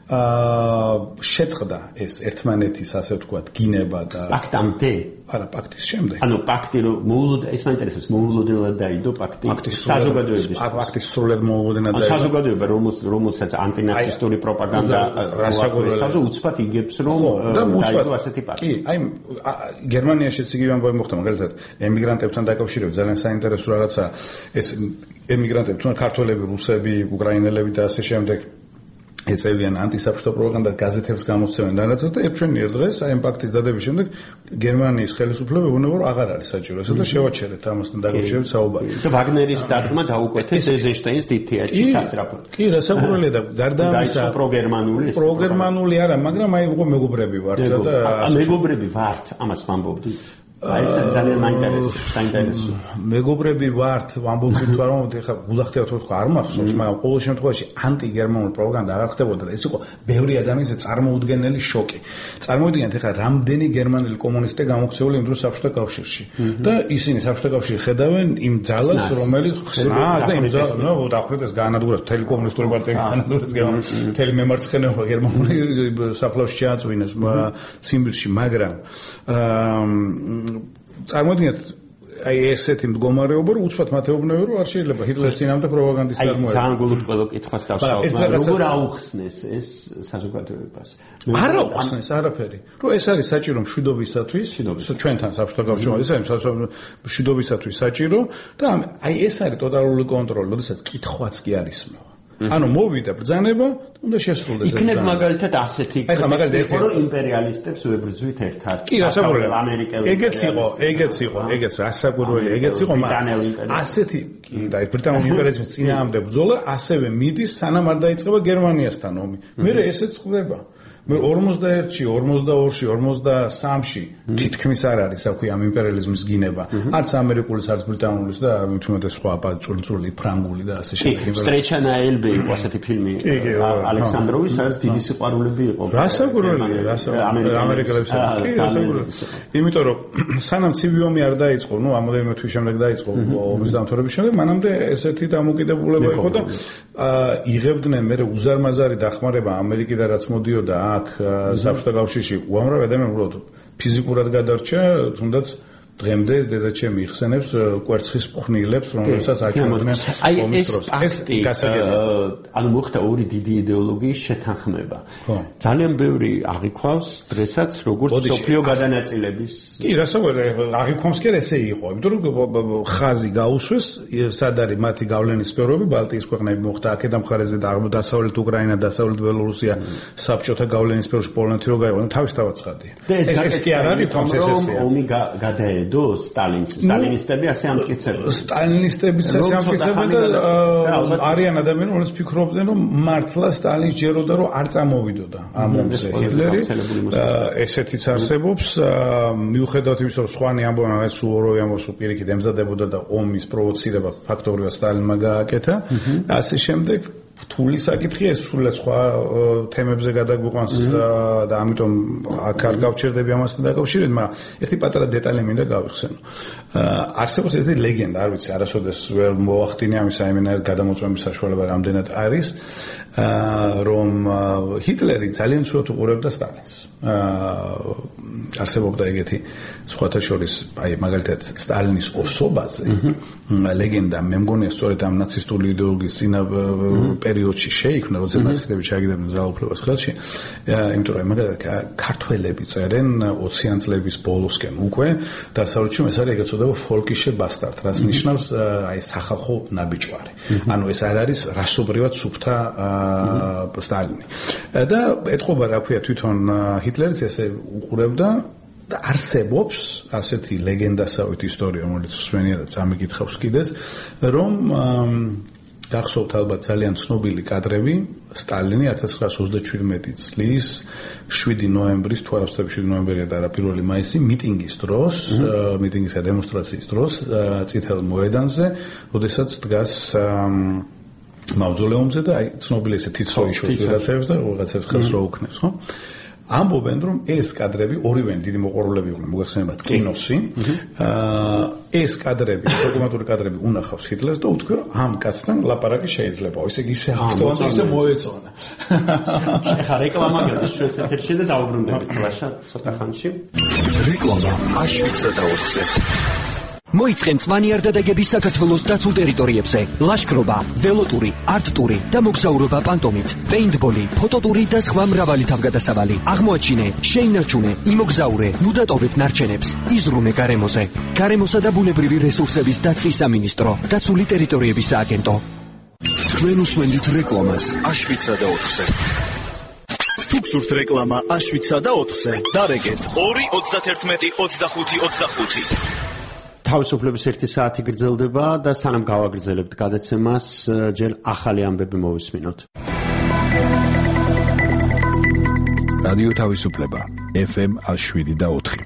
აა შეწყდა ეს ერთმანეთის ასე ვთქვათ გინება და პაქტამდე? არა, პაქტის შემდეგ. ანუ პაქტი რომ მოულოდ ეს მაინტერესებს, მოულოდნელად დაიდო პაქტი საზოგადოების. პაქტის სრულად მოულოდნელად დაიდო. საზოგადოება რომელს რომელსაც ანტინაცისტური პროპაგანდა რასაკურესავზე უცბად იგებს რომ დაიდო ასეთი პაქტი. კი, აი გერმანიაშიც იგივე ამბავი მოხდა, მაგალითად, ემიგრანტებთან დაკავშირებით ძალიან საინტერესო რაღაცა ეს ემიგრანტები, თუნდაც ქართველები, რუსები, უკრაინელები და ასე შემდეგ ეწევიან ანტისაბჭოთა პროპაგანდას, გაზეთებს გამოსცემენ და რაღაცას და ერთჩვენიერ დღეს აი ამ პაქტის დადების შემდეგ გერმანიის ხელისუფლება ეუბნება რომ აღარ არის საჭირო ესა და შევაჩერეთ ამასთან დაკავშირებით საუბარი. და ვაგნერის დადგმა დაუკვეთეს ეიზენშტაინის დიდ თეატრში სასწრაფოდ. კი, რასაკვირველია და გარდა ამისა პროგერმანული პროგერმანული არა, მაგრამ აი უკვე მეგობრები ვართ და მეგობრები ვართ, ამას ვამბობდი. აი ეს ძალიან მაინტერესებს, საინტერესო. მეგობრები ვართ, ამბობთ თუ არა, ეხლა გულახდევთ თქო არ მახსოვს, მაგრამ ყოველ შემთხვევაში ანტიგერმანული პროპაგანდა არ ხდებოდა და ეს იყო ბევრი ადამიანის წარმოუდგენელი შოკი. წარმოვიდგინეთ ეხლა რამდენი გერმანელი კომუნისტი გამოქცეული იმ დროს საბჭოთა კავშირში და ისინი საბჭოთა კავშირში ხედავენ იმ ძალას, რომელიც ხსნას და იმ ძალას, ნუ დაახლოებით გაანადგურეს მთელი კომუნისტური პარტია, გაანადგურეს მთელი მემარცხენეობა გერმანული საფლავში შეაწვინეს ციმბირში, მაგრამ აა წარმოიდგინეთ აი ესეთი მდგომარეობა რომ უცბად მათეობნები რომ არ შეიძლება ჰიტლერის წინააღმდეგ პროპაგანდის წარმოება. აი ძალიან გულუწყვილო კითხვას დავსვამ. როგორ აუხსნეს ეს საზოგადოებას? არ აუხსნეს არაფერი. რომ ეს არის საჭირო მშვიდობისათვის, ჩვენთან საბჭოთა კავშირში ეს არის მშვიდობისათვის საჭირო და აი ეს არის ტოტალური კონტროლი, როდესაც კითხვაც კი არის მო. ანუ მოვიდა ბრძანება, უნდა შესრულდეს. იქნებ მაგალითად ასეთი კითხვები, რომ იმპერიალისტებს ვებრძვით ერთად. კი, რასაკვირველია, ამერიკელი. ეგეც იყო, ეგეც იყო, ეგეც რასაკვირველია, ეგეც იყო, მაგრამ ასეთი და ბრიტანული იმპერიალიზმის წინააღმდეგ ბრძოლა ასევე მიდის, სანამ არ დაიწყება გერმანიასთან ომი. მერე ესეც ხდება. მე ორმოცდაერთში, ორმოცდაორში, ორმოცდასამში თითქმის არ არის აქვე ამ იმპერიალიზმის გინება. არც ამერიკულის, არც ბრიტანულის და თუნდაც სხვა აბაწურწული ფრანგული და ასე შემდეგ. სტრეჩანა ელბე იყო ასეთი ფილმი ალექსანდროვის, სადაც დიდი სიყვარულები იყო. რასაკვირველია, რასაკვირველია ამერიკელებს. კი, რასაკვირველია. იმიტომ რომ სანამ ცივი ომი არ დაიწყო, ნუ ამოდენიმე თვის შემდეგ დაიწყო ომის დამთავრების შემდეგ, მანამდე ესეთი დამოკიდებულება იყო და იღებდნენ მე უზარმაზარი დახმარება ამერიკიდან რაც მოდიოდა აქ საბჭოთა კავშირში. უამრავი ადამიანი უბრალოდ ფიზიკურად გადარჩა, თუნდაც დღემდე დედაჩემი იხსენებს კვერცხის ფხვნილებს, რომელსაც აჩვენებდნენ ომის დროს. ეს გასაგებია. ანუ მოხდა ორი დიდი იდეოლოგიის შეთანხმება. ძალიან ბევრი აღიქვავს დღესაც როგორც სოფლიო გადანაწილების. კი, რასაკვირველია, აღიქვამს კი ესე იყო, იმიტომ რომ ხაზი გაუსვეს, სად არის მათი გავლენის სფეროები, ბალტიის ქვეყნები მოხდა აქედან მხარეზე და დასავლეთ უკრაინა, დასავლეთ ბელორუსია, საბჭოთა გავლენის სფეროში პოლონეთი რო გაიყო, თავისთავად ცხადია. ეს კი არ არის თავს ეს ესეა. ომი გადაედა დო სტალინს სტალინისტები ასე ამტკიცებდნენ სტალინისტებიც ასე ამტკიცებდნენ და არიან ადამიანები რომლებიც ფიქრობდნენ რომ მართლა სტალინს ჯეროდა რომ არ წამოვიდოდა ამ ომზე ჰიტლერი ესეთიც არსებობს მიუხედავად იმისა რომ სხვანი ამბობენ რაღაც სუვოროვი ამბობს რომ პირიქით ემზადებოდა და ომის პროვოცირება ფაქტობრივად სტალინმა გააკეთა ასე შემდეგ რთული საკითხია ეს სულად სხვა თემებზე გადაგვიყვანს და ამიტომ აქ არ გავჩერდები ამასთან დაკავშირებით, მაგრამ ერთი პატარა დეტალი მინდა გავიხსენო. არსებობს ერთი ლეგენდა, არ ვიცი, არასოდეს ვერ მოახდინე ამის აიმენად გადამოწმების საშუალება რამდენად არის, რომ ჰიტლერი ძალიან ცუდად უყურებდა სტალინს. არსებობდა ეგეთი სხვათა შორის აი მაგალითად სტალინის ოსობაზე ლეგენდა მე მგონია სწორედ ამ ნაცისტული იდეოლოგიის წინა პერიოდში შეიქმნა როცა ნაცისტები ჩააგდებდნენ ძალაუფლებას ხელში იმიტომ რომ მაგალითად ქართველები წერენ ოციან წლების ბოლოსკენ უკვე დასავლეთში ეს არის ეგეც წოდება ფოლკიშე ბასტარდ რაც ნიშნავს აი სახალხო ნაბიჯვარი ანუ ეს არ არის რასობრივად სუფთა სტალინი და ეთყობა რა ქვია თვითონ ჰიტლერიც ესე უყურებდა და არსებობს ასეთი ლეგენდასავით ისტორია რომელიც მსმენია და წამიკითხავს კიდეც რომ გახსოვთ ალბათ ძალიან ცნობილი კადრები სტალინი ათას ცხრაასი ოცდაჩვიდმეტი წლის შვიდი ნოემბრის თუ არა შვიდი ნოემბერია და არა პირველი მაისი მიტინგის დროს მიტინგისა დემონსტრაციის დროს წითელ მოედანზე როდესაც დგას მავზოლეუმზე და აი ცნობილი ესე თითო იშვებს ვიღაცებს და ვიღაცებს ხელს რო უქნებს ხო ამბობენ რომ ეს კადრები ორივე დიდი მოყვარულები იყვნენ მოგახსენებათ კინოსი ეს კადრები დოკუმენტური კადრები უნახავს ჰიტლერს და უთქვი რომ ამ კაცთან ლაპარაკი შეიძლება ისე ისე ახტოვან და ისე მოეწონა ეხა რეკლამა გადის ჩვენ ეთერში და დაუბრუნდებით ლაშა ცოტა ხანში რეკლამა აშვიცა და ოთხზე მოიწყენ მწვანე არდადეგების საქართველოს დაცულ ტერიტორიებზე ლაშქრობა, ველოტური, არტტური და მოგზაურობა პანტომით, პეინტბოლი, ფოტოტური და სხვა მრავალი თავგადასავალი. აღმოაჩინე, შეინარჩუნე, იმოგზაურე, ნუ დატოვებ ნარჩენებს, იზრუნე გარემოზე. გარემოსა და ბუნებრივი რესურსების დაცვის სამინისტრო, დაცული ტერიტორიების სააგენტო. თქვენ უსმენთ რეკლამას აშვიცა და ოთხზე. თუ გსურთ რეკლამა აშვიცა და ოთხზე, დარეგეთ ორი ოცდაერთმეტი ოცდახუთი ოცდახუთი. თავისუფლების ერთი საათი გრძელდება და სანამ გავაგრძელებთ გადაცემას, ჯერ ახალი ამბები მოვისმინოთ. რადიო თავისუფლება ეფ ემ შვიდი და ოთხი.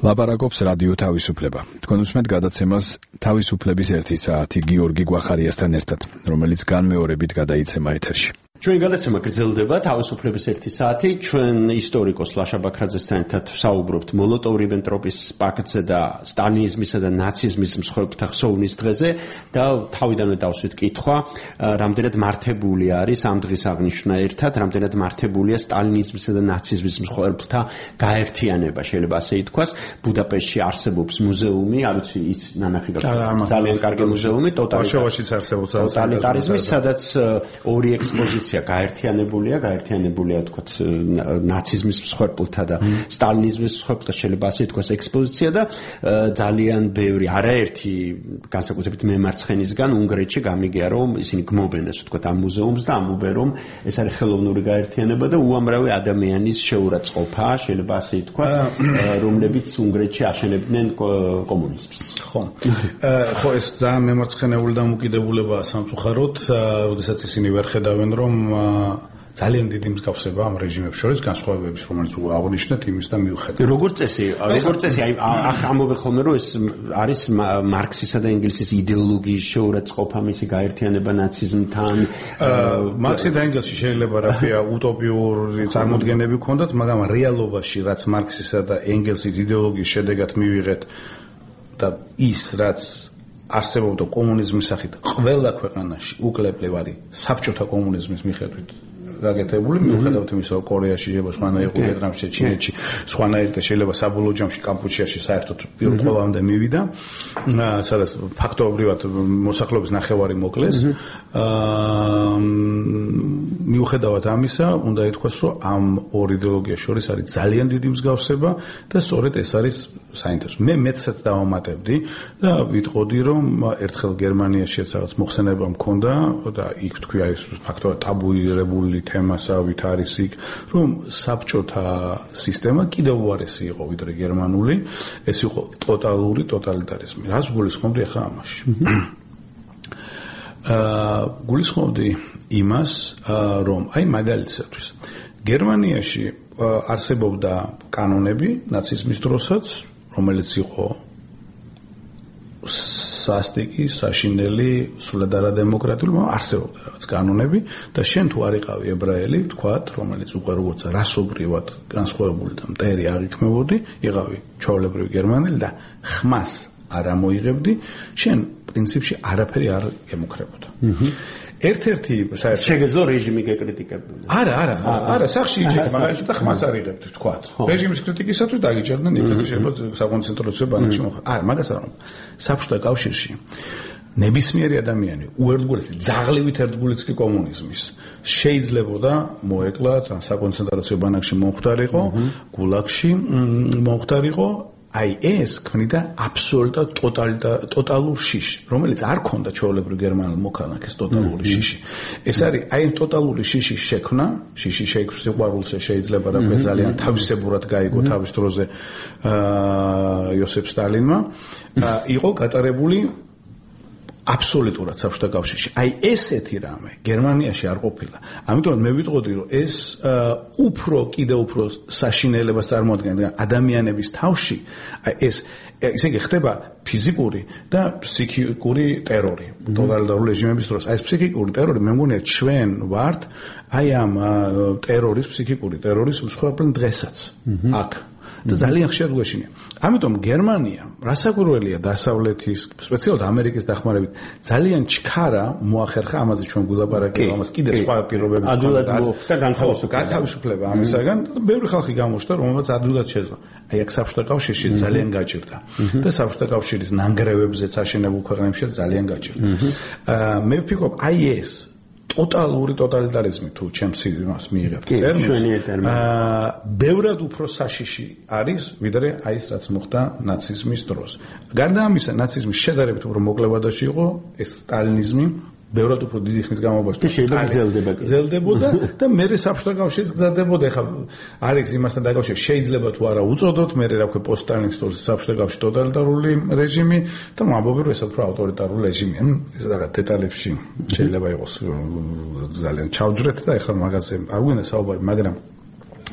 ლაპარაკობს რადიო თავისუფლება. თქვენ უსმენთ გადაცემას თავისუფლების ერთი საათი გიორგი გვახარიასთან ერთად, რომელიც განმეორებით გადაიცემა ეთერში. ჩვენ გადაცემა გრძელდება თავისუფლების ერთი საათი. ჩვენ ისტორიკოს ლაშა ბაქრაძესთან ერთად საუბრობთ მოლოტოვ-რიბენტროპის პაქტზე და სტალინიზმისა და ნაციზმის მსხვერპლთა ხსოვნის დღეზე და თავიდანვე დავსვით კითხვა, რამდენად მართებული არის ამ დღის აღნიშვნა ერთად, რამდენად მართებულია სტალინიზმისა და ნაციზმის მსხვერპლთა გაერთიანება, შეიძლება ასე ითქვას. ბუდაპეშტში არსებობს მუზეუმი, არ ვიცი, იც ნანახი გახლავთ, ძალიან კარგი მუზეუმი, ტოტალიტარიზმის, სადაც ორი ექსპოზიცია გაერთიანებულია, გაერთიანებულია თქვათ ნაციზმის მსხვერპლთა და სტალინიზმის მსხვერპლთა, შეიძლება ასე ითქვას, ექსპოზიცია და ძალიან ბევრი, არაერთი განსაკუთრებით მემარცხენისგან უნგრეთში გამიგია, რომ ისინი გმობენ ასე ვთქვათ ამ მუზეუმს და ამბობენ, რომ ეს არის ხელოვნური გაერთიანება და უამრავი ადამიანის შეურაცხყოფა, შეიძლება ასე ითქვას, რომლებიც უნგრეთში აშენებდნენ კომუნიზმს. ხო. ხო, ეს ძალიან მემარცხენეული დამოკიდებულებაა სამწუხაროდ, როდესაც ისინი ვერ ხედავენ, რომ ძალიან დიდი მსგავსება ამ რეჟიმებს შორის განსხვავებების, რომელიც აღნიშნეთ იმის და მიუხედავად. როგორც წესი, როგორც წესი, აი ამბობენ ხოლმე, რომ ეს არის მარქსისა და ენგელსის იდეოლოგიის შეურაცხყოფა, მისი გაერთიანება ნაციზმთან. მარქსი და ენგელსი შეიძლება რაფია утоპიური წარმოდგენები ჰქონდათ, მაგრამ რეალობაში, რაც მარქსისა და ენგელსის იდეოლოგიის შედეგად მივიღეთ და ის, რაც არსებობდა კომუნიზმის სახით ყველა ქვეყანაში უკლებლივ არის საბჭოთა კომუნიზმის მიხედვით გაკეთებული, მიუხედავად იმისა, რომ კორეაში შეიძლება სხვანაირ იყო, ვიეტნამში, ჩინეთში, სხვანაირ და შეიძლება საბოლოო ჯამში კამპუჩიაში საერთოდ პირველ ყოვლამდე მივიდა, სადაც ფაქტობრივად მოსახლეობის ნახევარი მოკლეს. მიუხედავად ამისა, უნდა ითქვას, რომ ამ ორ იდეოლოგიას შორის არის ძალიან დიდი მსგავსება და სწორედ ეს არის საინტერესო. მე მეცაც დავამატებდი და ვიტყოდი, რომ ერთხელ გერმანიაშიც რაღაც მოხსენება მქონდა და იქ თქვია ეს ფაქტობრივად ტაბუირებული თემასავით არის იქ, რომ საბჭოთა სისტემა კიდევ უარესი იყო ვიდრე გერმანული, ეს იყო ტოტალური ტოტალიტარიზმი. რას გულისხმობდი ახლა ამაში? აა გულისხმობდი იმას, რომ აი მაგალითისთვის გერმანიაში არსებობდა კანონები ნაციზმის დროსაც, რომელიც იყო სასტიკი, საშინელი, სულად არადემოკრატიული, მაგრამ არსებობდა რაღაც კანონები და შენ თუ არ იყავი ებრაელი, ვთქვათ, რომელიც უკვე როგორც რასობრივად განსხვავებული და მტერი აღიქმებოდი, იყავი ჩვეულებრივი გერმანელი და ხმას არ ამოიღებდი, შენ პრინციპში არაფერი არ გემუქრებოდა. ერთ-ერთი საერთოდ შეგეძლო რეჟიმი გეკრიტიკებდნენ. არა, არა, არა, სახში იჭერდა, მაგრამ და ხმას არ იღებდი, ვთქვათ. რეჟიმის კრიტიკისათვის დაგიჭერდნენ, იქ შეიძლება საკონცენტრაციო ბანაკში მოხდა. არა, მაგას არ ვამბობ. საბჭოთა კავშირში ნებისმიერი ადამიანი უერთგულესი, ძაღლივით ერთგულიც კი კომუნიზმის შეიძლებოდა მოეკლათ, საკონცენტრაციო ბანაკში მომხდარიყო, გულაგში მომხდარიყო. აი ეს ქმნიდა აბსოლუტურად ტოტალურ შიში, რომელიც არ ქონდა ჩვეულებრივ გერმანულ მოქალაქეს ტოტალური შიში. ეს არის აი ტოტალური შიშის შექმნა, შიში შექმნის სიყვარულს შეიძლება რა ქვია ძალიან თავისებურად გაიგო თავის დროზე იოსებ სტალინმა, იყო გატარებული აბსოლუტურად საბჭოთა კავშირში. აი ესეთი რამე გერმანიაში არ ყოფილა. ამიტომ მე ვიტყოდი, რომ ეს უფრო კიდევ უფრო საშინელებას წარმოადგენდა ადამიანების თავში. აი ეს ისე იგი ხდება ფიზიკური და ფსიქიკური ტერორი ტოტალიტარული რეჟიმების დროს. აი ეს ფსიქიკური ტერორი მე მგონია ჩვენ ვართ აი ამ ტერორის ფსიქიკური ტერორის მსხვერპლ დღესაც აქ. და ძალიან ხშირად გვეშინია. ამიტომ გერმანია, რასაკვირველია დასავლეთის, სპეციალურად ამერიკის დახმარებით, ძალიან ჩქარა მოახერხა ამაზე ჩვენ გულაპარაკებთ, ამას კიდე სხვა პირობებით ადვილად მოხდა განთავისუფლება ამისაგან, ბევრი ხალხი გამოჩნდა, რომელსაც ადვილად შეძლო. აი აქ საბჭოთა კავშირში ძალიან გაჭირდა და საბჭოთა კავშირის ნანგრევებზეც აშენებულ ქვეყნებშიც ძალიან გაჭირდა. მე ვფიქრობ, აი ეს ტოტალური ტოტალიტარიზმი თუ ჩემს იმას მიიღებთ ტერმინს, აა ბევრად უფრო საშიში არის ვიდრე აი ეს რაც მოხდა ნაციზმის დროს. გარდა ამისა, ნაციზმის შედარებით უფრო მოკლებადაში იყო ეს სტალინიზმი, ბევრად უფრო დიდი ხნის განმავლობაში შეიძლება გრძელდებოდა და მერე საბჭოთა კავშირიც გრძელდებოდა. ეხლა არის იმასთან დაკავშირებით, შეიძლება თუ არა უწოდოთ, მერე რა ქვია პოსტსტალინისტური საბჭოთა კავშირის ტოტალიტარული რეჟიმი და ვამბობენ, რომ ეს უფრო ავტორიტარული რეჟიმია. ეს რაღაც დეტალებში შეიძლება იყოს ძალიან ჩავჯრეთ და ეხლა მაგაზე არ გვინდა საუბარი, მაგრამ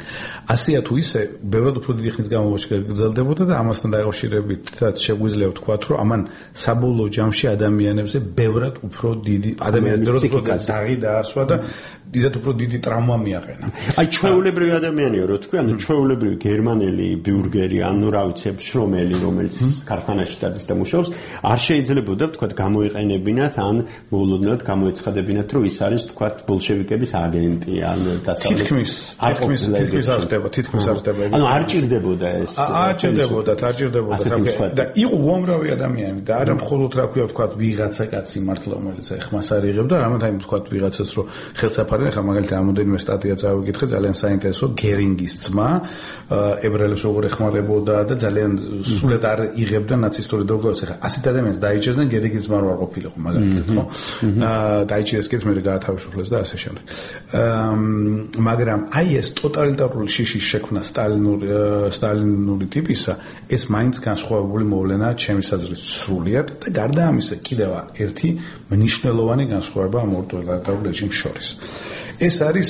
ასეა თუ ისე, ბევრად უფრო დიდი ხნის განმავლობაში გაგრძელდებოდა და ამასთან დაკავშირებით შეგვიძლია ვთქვათ, რომ ამან საბოლოო ჯამში ადამიანებზე ბევრად უფრო დიდი ადამიანებს ბევრად უფრო დაღი დაასვა და ისეთ უფრო დიდი ტრავმა მიაყენა. აი ჩვეულებრივი ადამიანია, რო თქვი, ანუ ჩვეულებრივი გერმანელი ბიურგერი, ანუ რა ვიცი, შრომელი, რომელიც ქარხანაში დადის და მუშაობს, არ შეიძლებოდა ვთქვათ გამოიყენებინათ ან მოულოდნელად გამოეცხადებინათ, რომ ის არის ვთქვათ ბოლშევიკების აგენტი, ან დასავლეთ თითქმის თითქმის თითქმის არ ხდება, თითქმის არ ხდება. ანუ არ ჭირდებოდა ეს. არ ჭირდებოდა, არ ჭირდებოდა და იყო უამრავი ადამიანი და არა მხოლოდ რა ქვია ვთქვათ ვიღაცა კაცი მართლა რომელიც ხმას არ იღებდა, არამედ აი ვთქვათ ვიღაცას რომ ხელსაფარი ხა მაგალითად ამოდენიმე სტატია წავიკითხე ძალიან საინტერესო გერინგის ძმა ებრაელებს როგორ ეხმარებოდა და ძალიან სულად არ იღებდა ნაცისტური დოგოს ხა ასეთ ადამიანს დაიჭერდნენ გერინგის ძმა არ ყოფილიყო მაგალითად ხო დაიჭერეს კიდე მე გაათავისუფლეს და ასე შემდეგ მაგრამ აი ეს ტოტალიტარული შიშის შექმნა სტალინური სტალინური ტიპისა ეს მაინც განსხვავებული მოვლენაა ჩემი აზრით სრულიად და გარდა ამისა კიდევ ერთი მნიშვნელოვანი განსხვავება ამ ორ ტოტალიტარულ რეჟიმს შორის ეს არის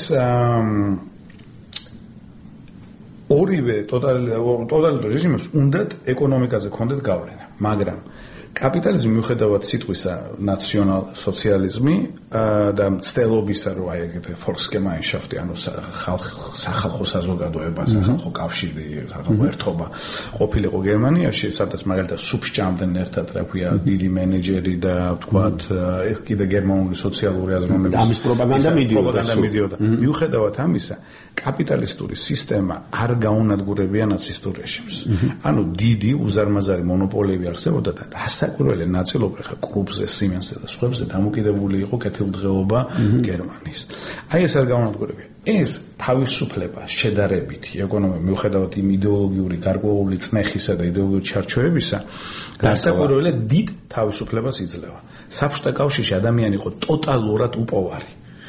ორივე ტოტალიტარ რეჟიმებს უნდათ ეკონომიკაზე კონდეთ გავლენა, მაგრამ კაპიტალიზმი მიუხედავად სიტყვისა ნაციონალ სოციალიზმი და მცდელობისა რომ აი ეგეთ Volksgemeinschaft ანუ სახალხო საზოგადოება, სახალხო კავშირი, სახალხო ერთობა ყოფილიყო გერმანიაში, სადაც მაგალითად სუბსჭამდნენ ერთად რა ქვია დიდი მენეჯერი და ვთქვათ ეს კიდე გერმანული სოციალური აზროვნების ამის პროპაგანდა მიდიოდა. მიუხედავად ამისა, კაპიტალისტური სისტემა არ გაუნადგურებია ნაცისტურ რეჟიმს. ანუ დიდი უზარმაზარი მონოპოლიები არსებობდა და რასაკვირველია ნაწილობრივ ხა კრუპზე, სიმენსზე და სხვებზე დამოკიდებული იყო კეთილდღეობა გერმანიის. აი ეს არ გაუნადგურებია. ეს თავისუფლება შედარებით ეკონომიკა მიუხედავად იმ იდეოლოგიური გარკვეული წნეხისა და იდეოლოგიური ჩარჩოებისა რასაკვირველია დიდ თავისუფლებას იძლევა. საბჭოთა კავშირში ადამიანი იყო ტოტალურად უპოვარი.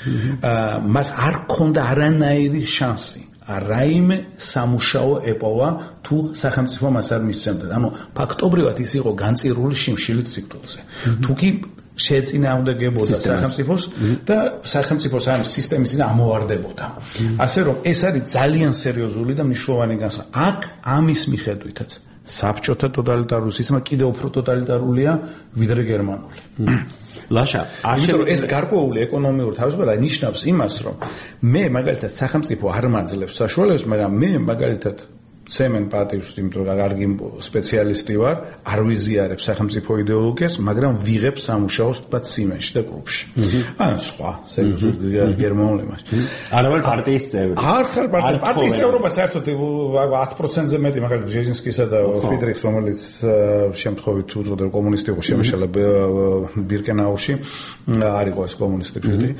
მას არ ქონდა არანაირი შანსი რაიმე სამუშაო ეპოვა თუ სახელმწიფო მას არ მისცემდა. ანუ ფაქტობრივად ის იყო განწირული შიმშილით სიკვდილზე. თუ კი შეეწინააღმდეგებოდა სახელმწიფოს და სახელმწიფოს ამ სისტემის წინ ამოვარდებოდა. ასე რომ ეს არის ძალიან სერიოზული და მნიშვნელოვანი განსხვავება. აქ ამის მიხედვითაც საბჭოთა ტოტალიტარული სისტემა კიდევ უფრო ტოტალიტარულია ვიდრე გერმანული. ლაშა, ამიტომ ეს გარკვეული ეკონომიური თავისუფლება ნიშნავს იმას, რომ მე მაგალითად სახელმწიფო არ მაძლევს საშუალებებს, მაგრამ მე მაგალითად ცემენ პატივს, იმიტომ რომ კარგი სპეციალისტი ვარ, არ ვიზიარებ სახელმწიფო იდეოლოგიას, მაგრამ ვიღებ სამუშაოს თბათ სიმენში და კრუპში. ან სხვა სერიოზული გერმანული მასში. არა ვარ პარტიის წევრი. არ ხარ პარტიის წევრობა საერთოდ ათ პროცენტზე მეტი, მაგალითად ბჟეზინსკისა და ფრიდრიხს, რომელიც შემთხვევით უწოდა კომუნისტი იყო, შემეშალა ბირკენაუში, არ იყო ეს კომუნისტი ფრიდრიხი.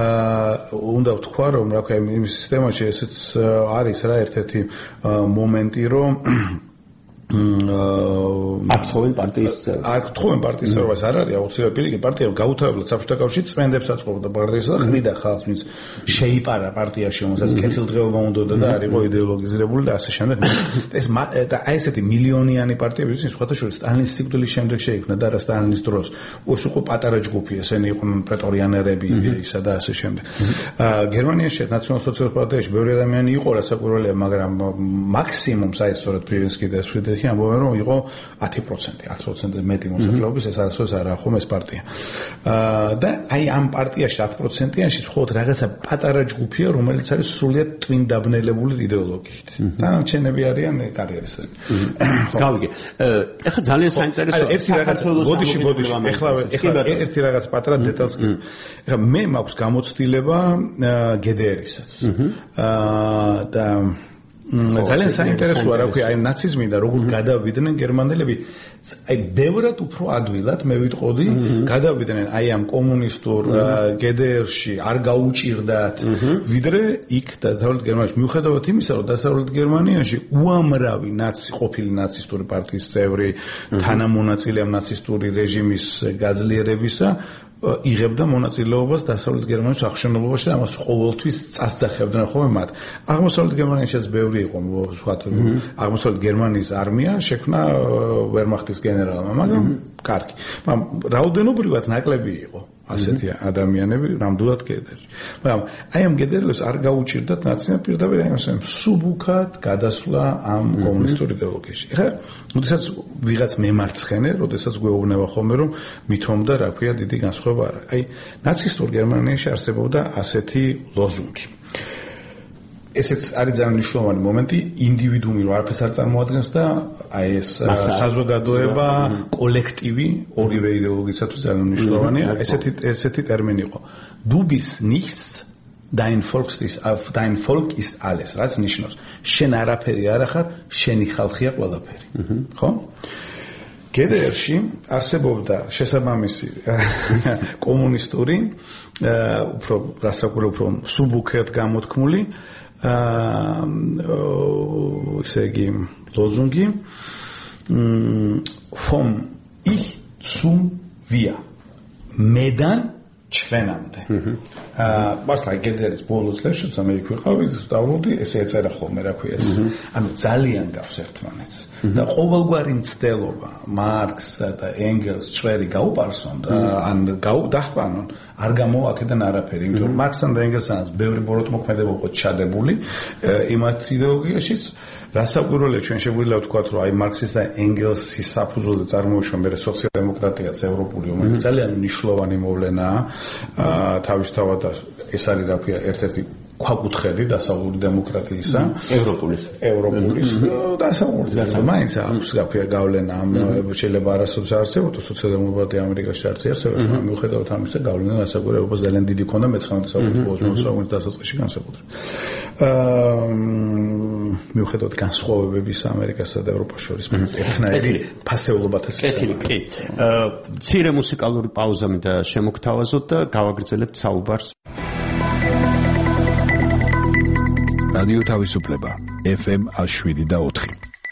უნდა ვთქვა, რომ რა ქვია იმ სისტემაში ესეც არის რა ერთ-ერთი მომენტი რომ აკთხოვენ პარტიის აკთხოვენ პარტიის წევრობას არ არის აუცილებელი პირიქით პარტია გაუთავებლად საბჭოთა კავშირში წმენდებს აწყობდა პარტიასა და ხდიდა ხალხს ვინც შეიპარა პარტიაში რომელსაც კეთილდღეობა უნდოდა და არ იყო იდეოლოგიზირებული და ასე შემდეგ ეს და აი ესეთი მილიონიანი პარტიები ვინც სხვათა შორის სტალინის სიკვდილის შემდეგ შეიქმნა და არა სტალინის დროს ეს იყო პატარა ჯგუფი ესენი იყვნენ პრეტორიანერები ისა და ასე შემდეგ გერმანიაში ნაციონალ-სოციალისტ პარტიაში ბევრი ადამიანი იყო რასაკვირველია მაგრამ მაქსიმუმს აი სწორედ პრიენსკი და ფრიდრიხი ამბობენ რომ იყო ათი პროცენტი, ათი პროცენტზე მეტი მოსახლეობის ეს არასოდეს არ ახომ ეს პარტია. და აი ამ პარტიაში ათი პროცენტიანში მხოლოდ რაღაცა პატარა ჯგუფია, რომელიც არის სრულიად ტვინდაბნელებული იდეოლოგიით. დანარჩენები არიან კარიერისები. გავიგე. ეხლა ძალიან საინტერესოა. ერთი რაღაც ბოდიში ბოდიში ეხლა ეხლა ერთი რაღაც პატარა დეტალს კი. ეხლა მე მაქვს გამოცდილება გედერისაც. და ძალიან საინტერესოა რა ქვია აი ნაციზმი და როგორ გადავიდნენ გერმანელები აი ბევრად უფრო ადვილად მე ვიტყოდი გადავიდნენ აი ამ კომუნისტურ გედერში არ გაუჭირდათ ვიდრე იქ დასავლეთ გერმანიაში მიუხედავად იმისა რომ დასავლეთ გერმანიაში უამრავი ნაცი ყოფილი ნაცისტური პარტიის წევრი თანამონაწილე ამ ნაცისტური რეჟიმის გაძლიერებისა იღებდა მონაწილეობას დასავლეთ გერმანიის აღშენებაში და ამას ყოველთვის წასძახებდნენ ხოლმე მათ. აღმოსავლეთ გერმანიაშიც ბევრი იყო, ვთქვათ, აღმოსავლეთ გერმანიის არმია შექმნა ვერმახტის გენერალმა, მაგრამ კარგი. მაგრამ რაოდენობრივად ნაკლები იყო ასეთი ადამიანები ნამდვილად გედერში. მაგრამ აი ამ გედერლებს არ გაუჭირდათ ნაციონალ პირდაპირ აი ამ სუბუქად გადასვლა ამ კომუნისტურ იდეოლოგიაში. ეხლა როდესაც ვიღაც მემარცხენე, როდესაც გვეუბნება ხოლმე რომ მithomda რა ქვია დიდი განსხვავება არა. აი ნაცისტურ გერმანიაში არსებობდა ასეთი ლოზუნგი. ესეც არის ძალიან მნიშვნელოვანი მომენტი, ინდივიდუუმი რო არაფერს არ წარმოადგენს და აი ეს საზოგადოება, კოლექტივი, ორივე იდეოლოგიისათვის ძალიან მნიშვნელოვანია. ესეთი ესეთი ტერმინი იყო. Du bist nichts, dein Volk ist auf dein Volk ist alles. რაც ნიშნავს, შენ არაფერი არ ახარ, შენი ხალხია ყველაფერი. ხო? გედერში არსებობდა შესაბამისი კომუნისტური, უფრო გასაკუთრებით უფრო სუბუქად გამოთქმული აა ესე იგი ლოზუნგი vom ich zum wir მედან ჩვენამდე აა მართლა გედერის ბოლო წლებში თამე იქ ვიყავი დავუდი ესე ეწერა ხოლმე რა ქვია ეს ანუ ძალიან გავს ერთმანეთს და ყოველგვარი მცდელობა მარქსსა და ენგელს წვერი გაუპარსონ ან დაჰყანონ არ გამოაკეთებენ არაფერი იმიტომ რომ მარქსთან და ენგელსთან ბევრი ბოროტმოქმედება იყო ჩადებული იმათ იდეოლოგიაშიც რასაკვირველია ჩვენ შეგვიძლია ვთქვათ რომ აი მარქსის და ენგელსის საფუძველზე წარმოიშვა მე სოციალ-დემოკრატიაც ევროპული რომელიც ძალიან მნიშვნელოვანი მოვლენაა თავისთავად ეს არის რა ქვია ერთ-ერთი ქვაკუთხედი დასავლური დემოკრატიისა ევროპულის ევროპულის დასავლური მაინც აქვს რა ქვია გავლენა ამ შეიძლება არასოდეს არსებობს სოციალ-დემოკრატია ამერიკაში არც არსებობს მიუხედავად ამისა გავლენა დასავლურობას ძალიან დიდი ქონდა მეცხრამეტე საუკუნის საუკუნის დასაწყისში განსაკუთრებით აა მიუხედავად განსხვავებების ამერიკასა და ევროპას შორის ერთნაირი ფასეულობათა კეთილი კი მცირე მუსიკალური პაუზა მინდა შემოგთავაზოთ და გავაგრძელებთ საუბარს რადიო თავისუფლება ეფ ემ შვიდ და ოთხი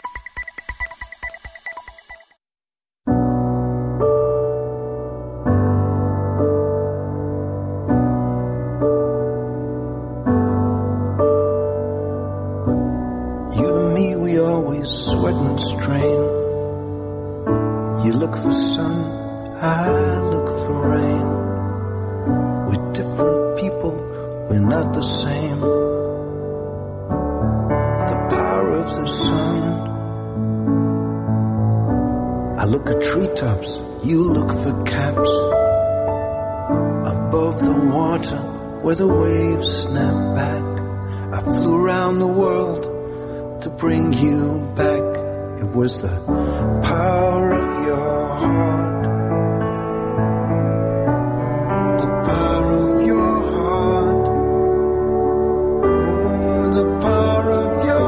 You and me, we always sweat and strain. You look for sun, I look for rain. We're different people, we're not the same. Of the sun I look at treetops, you look for caps above the water where the waves snap back. I flew around the world to bring you back. It was the power of your heart, the power of your heart, oh, the power of your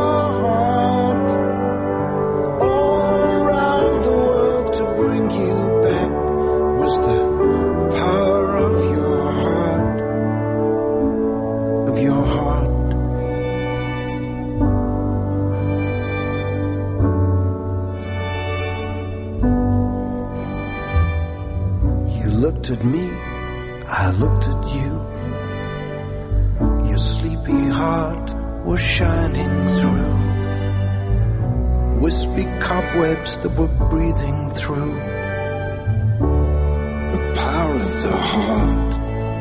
at me, I looked at you. Your sleepy heart was shining through wispy cobwebs that were breathing through the power of the heart.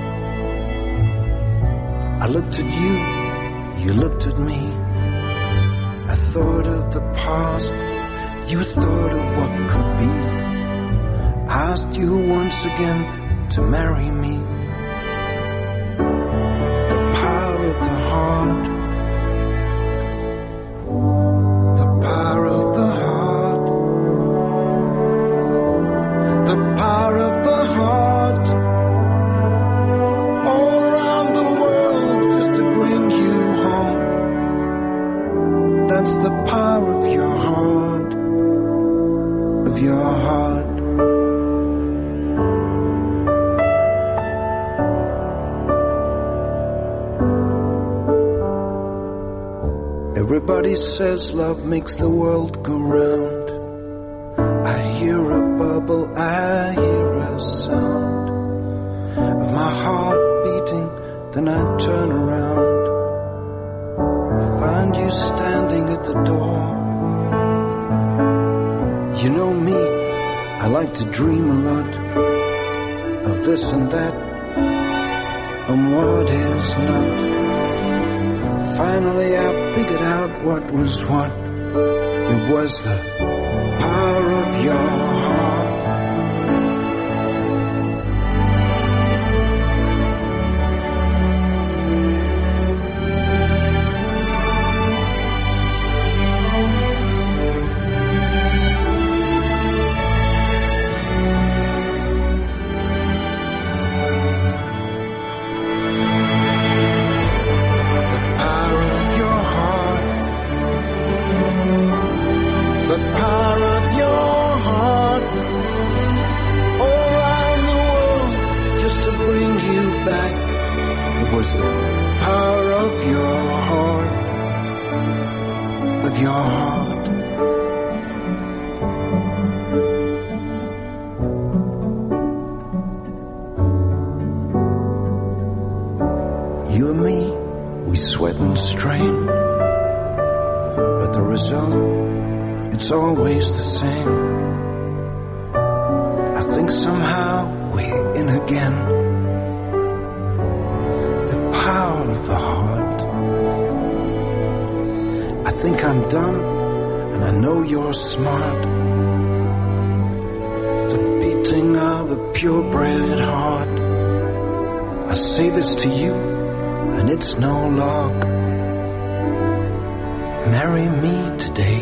I looked at you, you looked at me. I thought of the past, you thought of what could be. Asked you once again to marry me. The power of the heart, the power of the heart, the power of the heart, all around the world just to bring you home. That's the power of your heart, of your heart. Everybody says love makes the world go round. I hear a bubble, I hear a sound of my heart beating, then I turn around, find you standing at the door. You know me, I like to dream a lot of this and that, and what is not. Finally I figured out what was what. It was the power of your heart. It's always the same. I think somehow we're in again. The power of the heart. I think I'm dumb and I know you're smart. The beating of a purebred heart. I say this to you and it's no log. Marry me today.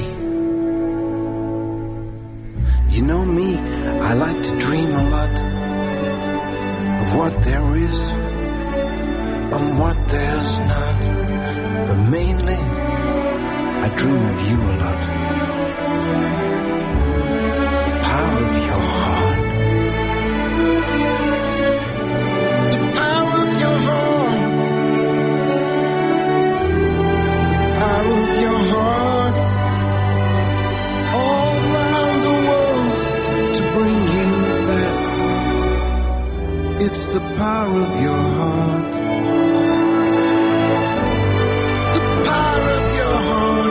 You know me, I like to dream a lot of what there is and what there's not. But mainly, I dream of you a lot. The power of your heart. The power of your heart. The power of your heart. All around the world to bring you back. It's the power of your heart. The power of your heart.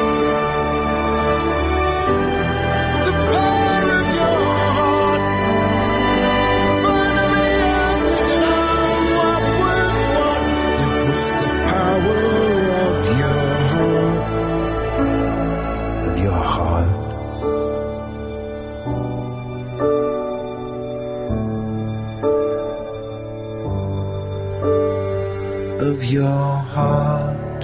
The power of your heart. Finally I figured out what was what. It was the power of your heart. Of your heart. Of your heart.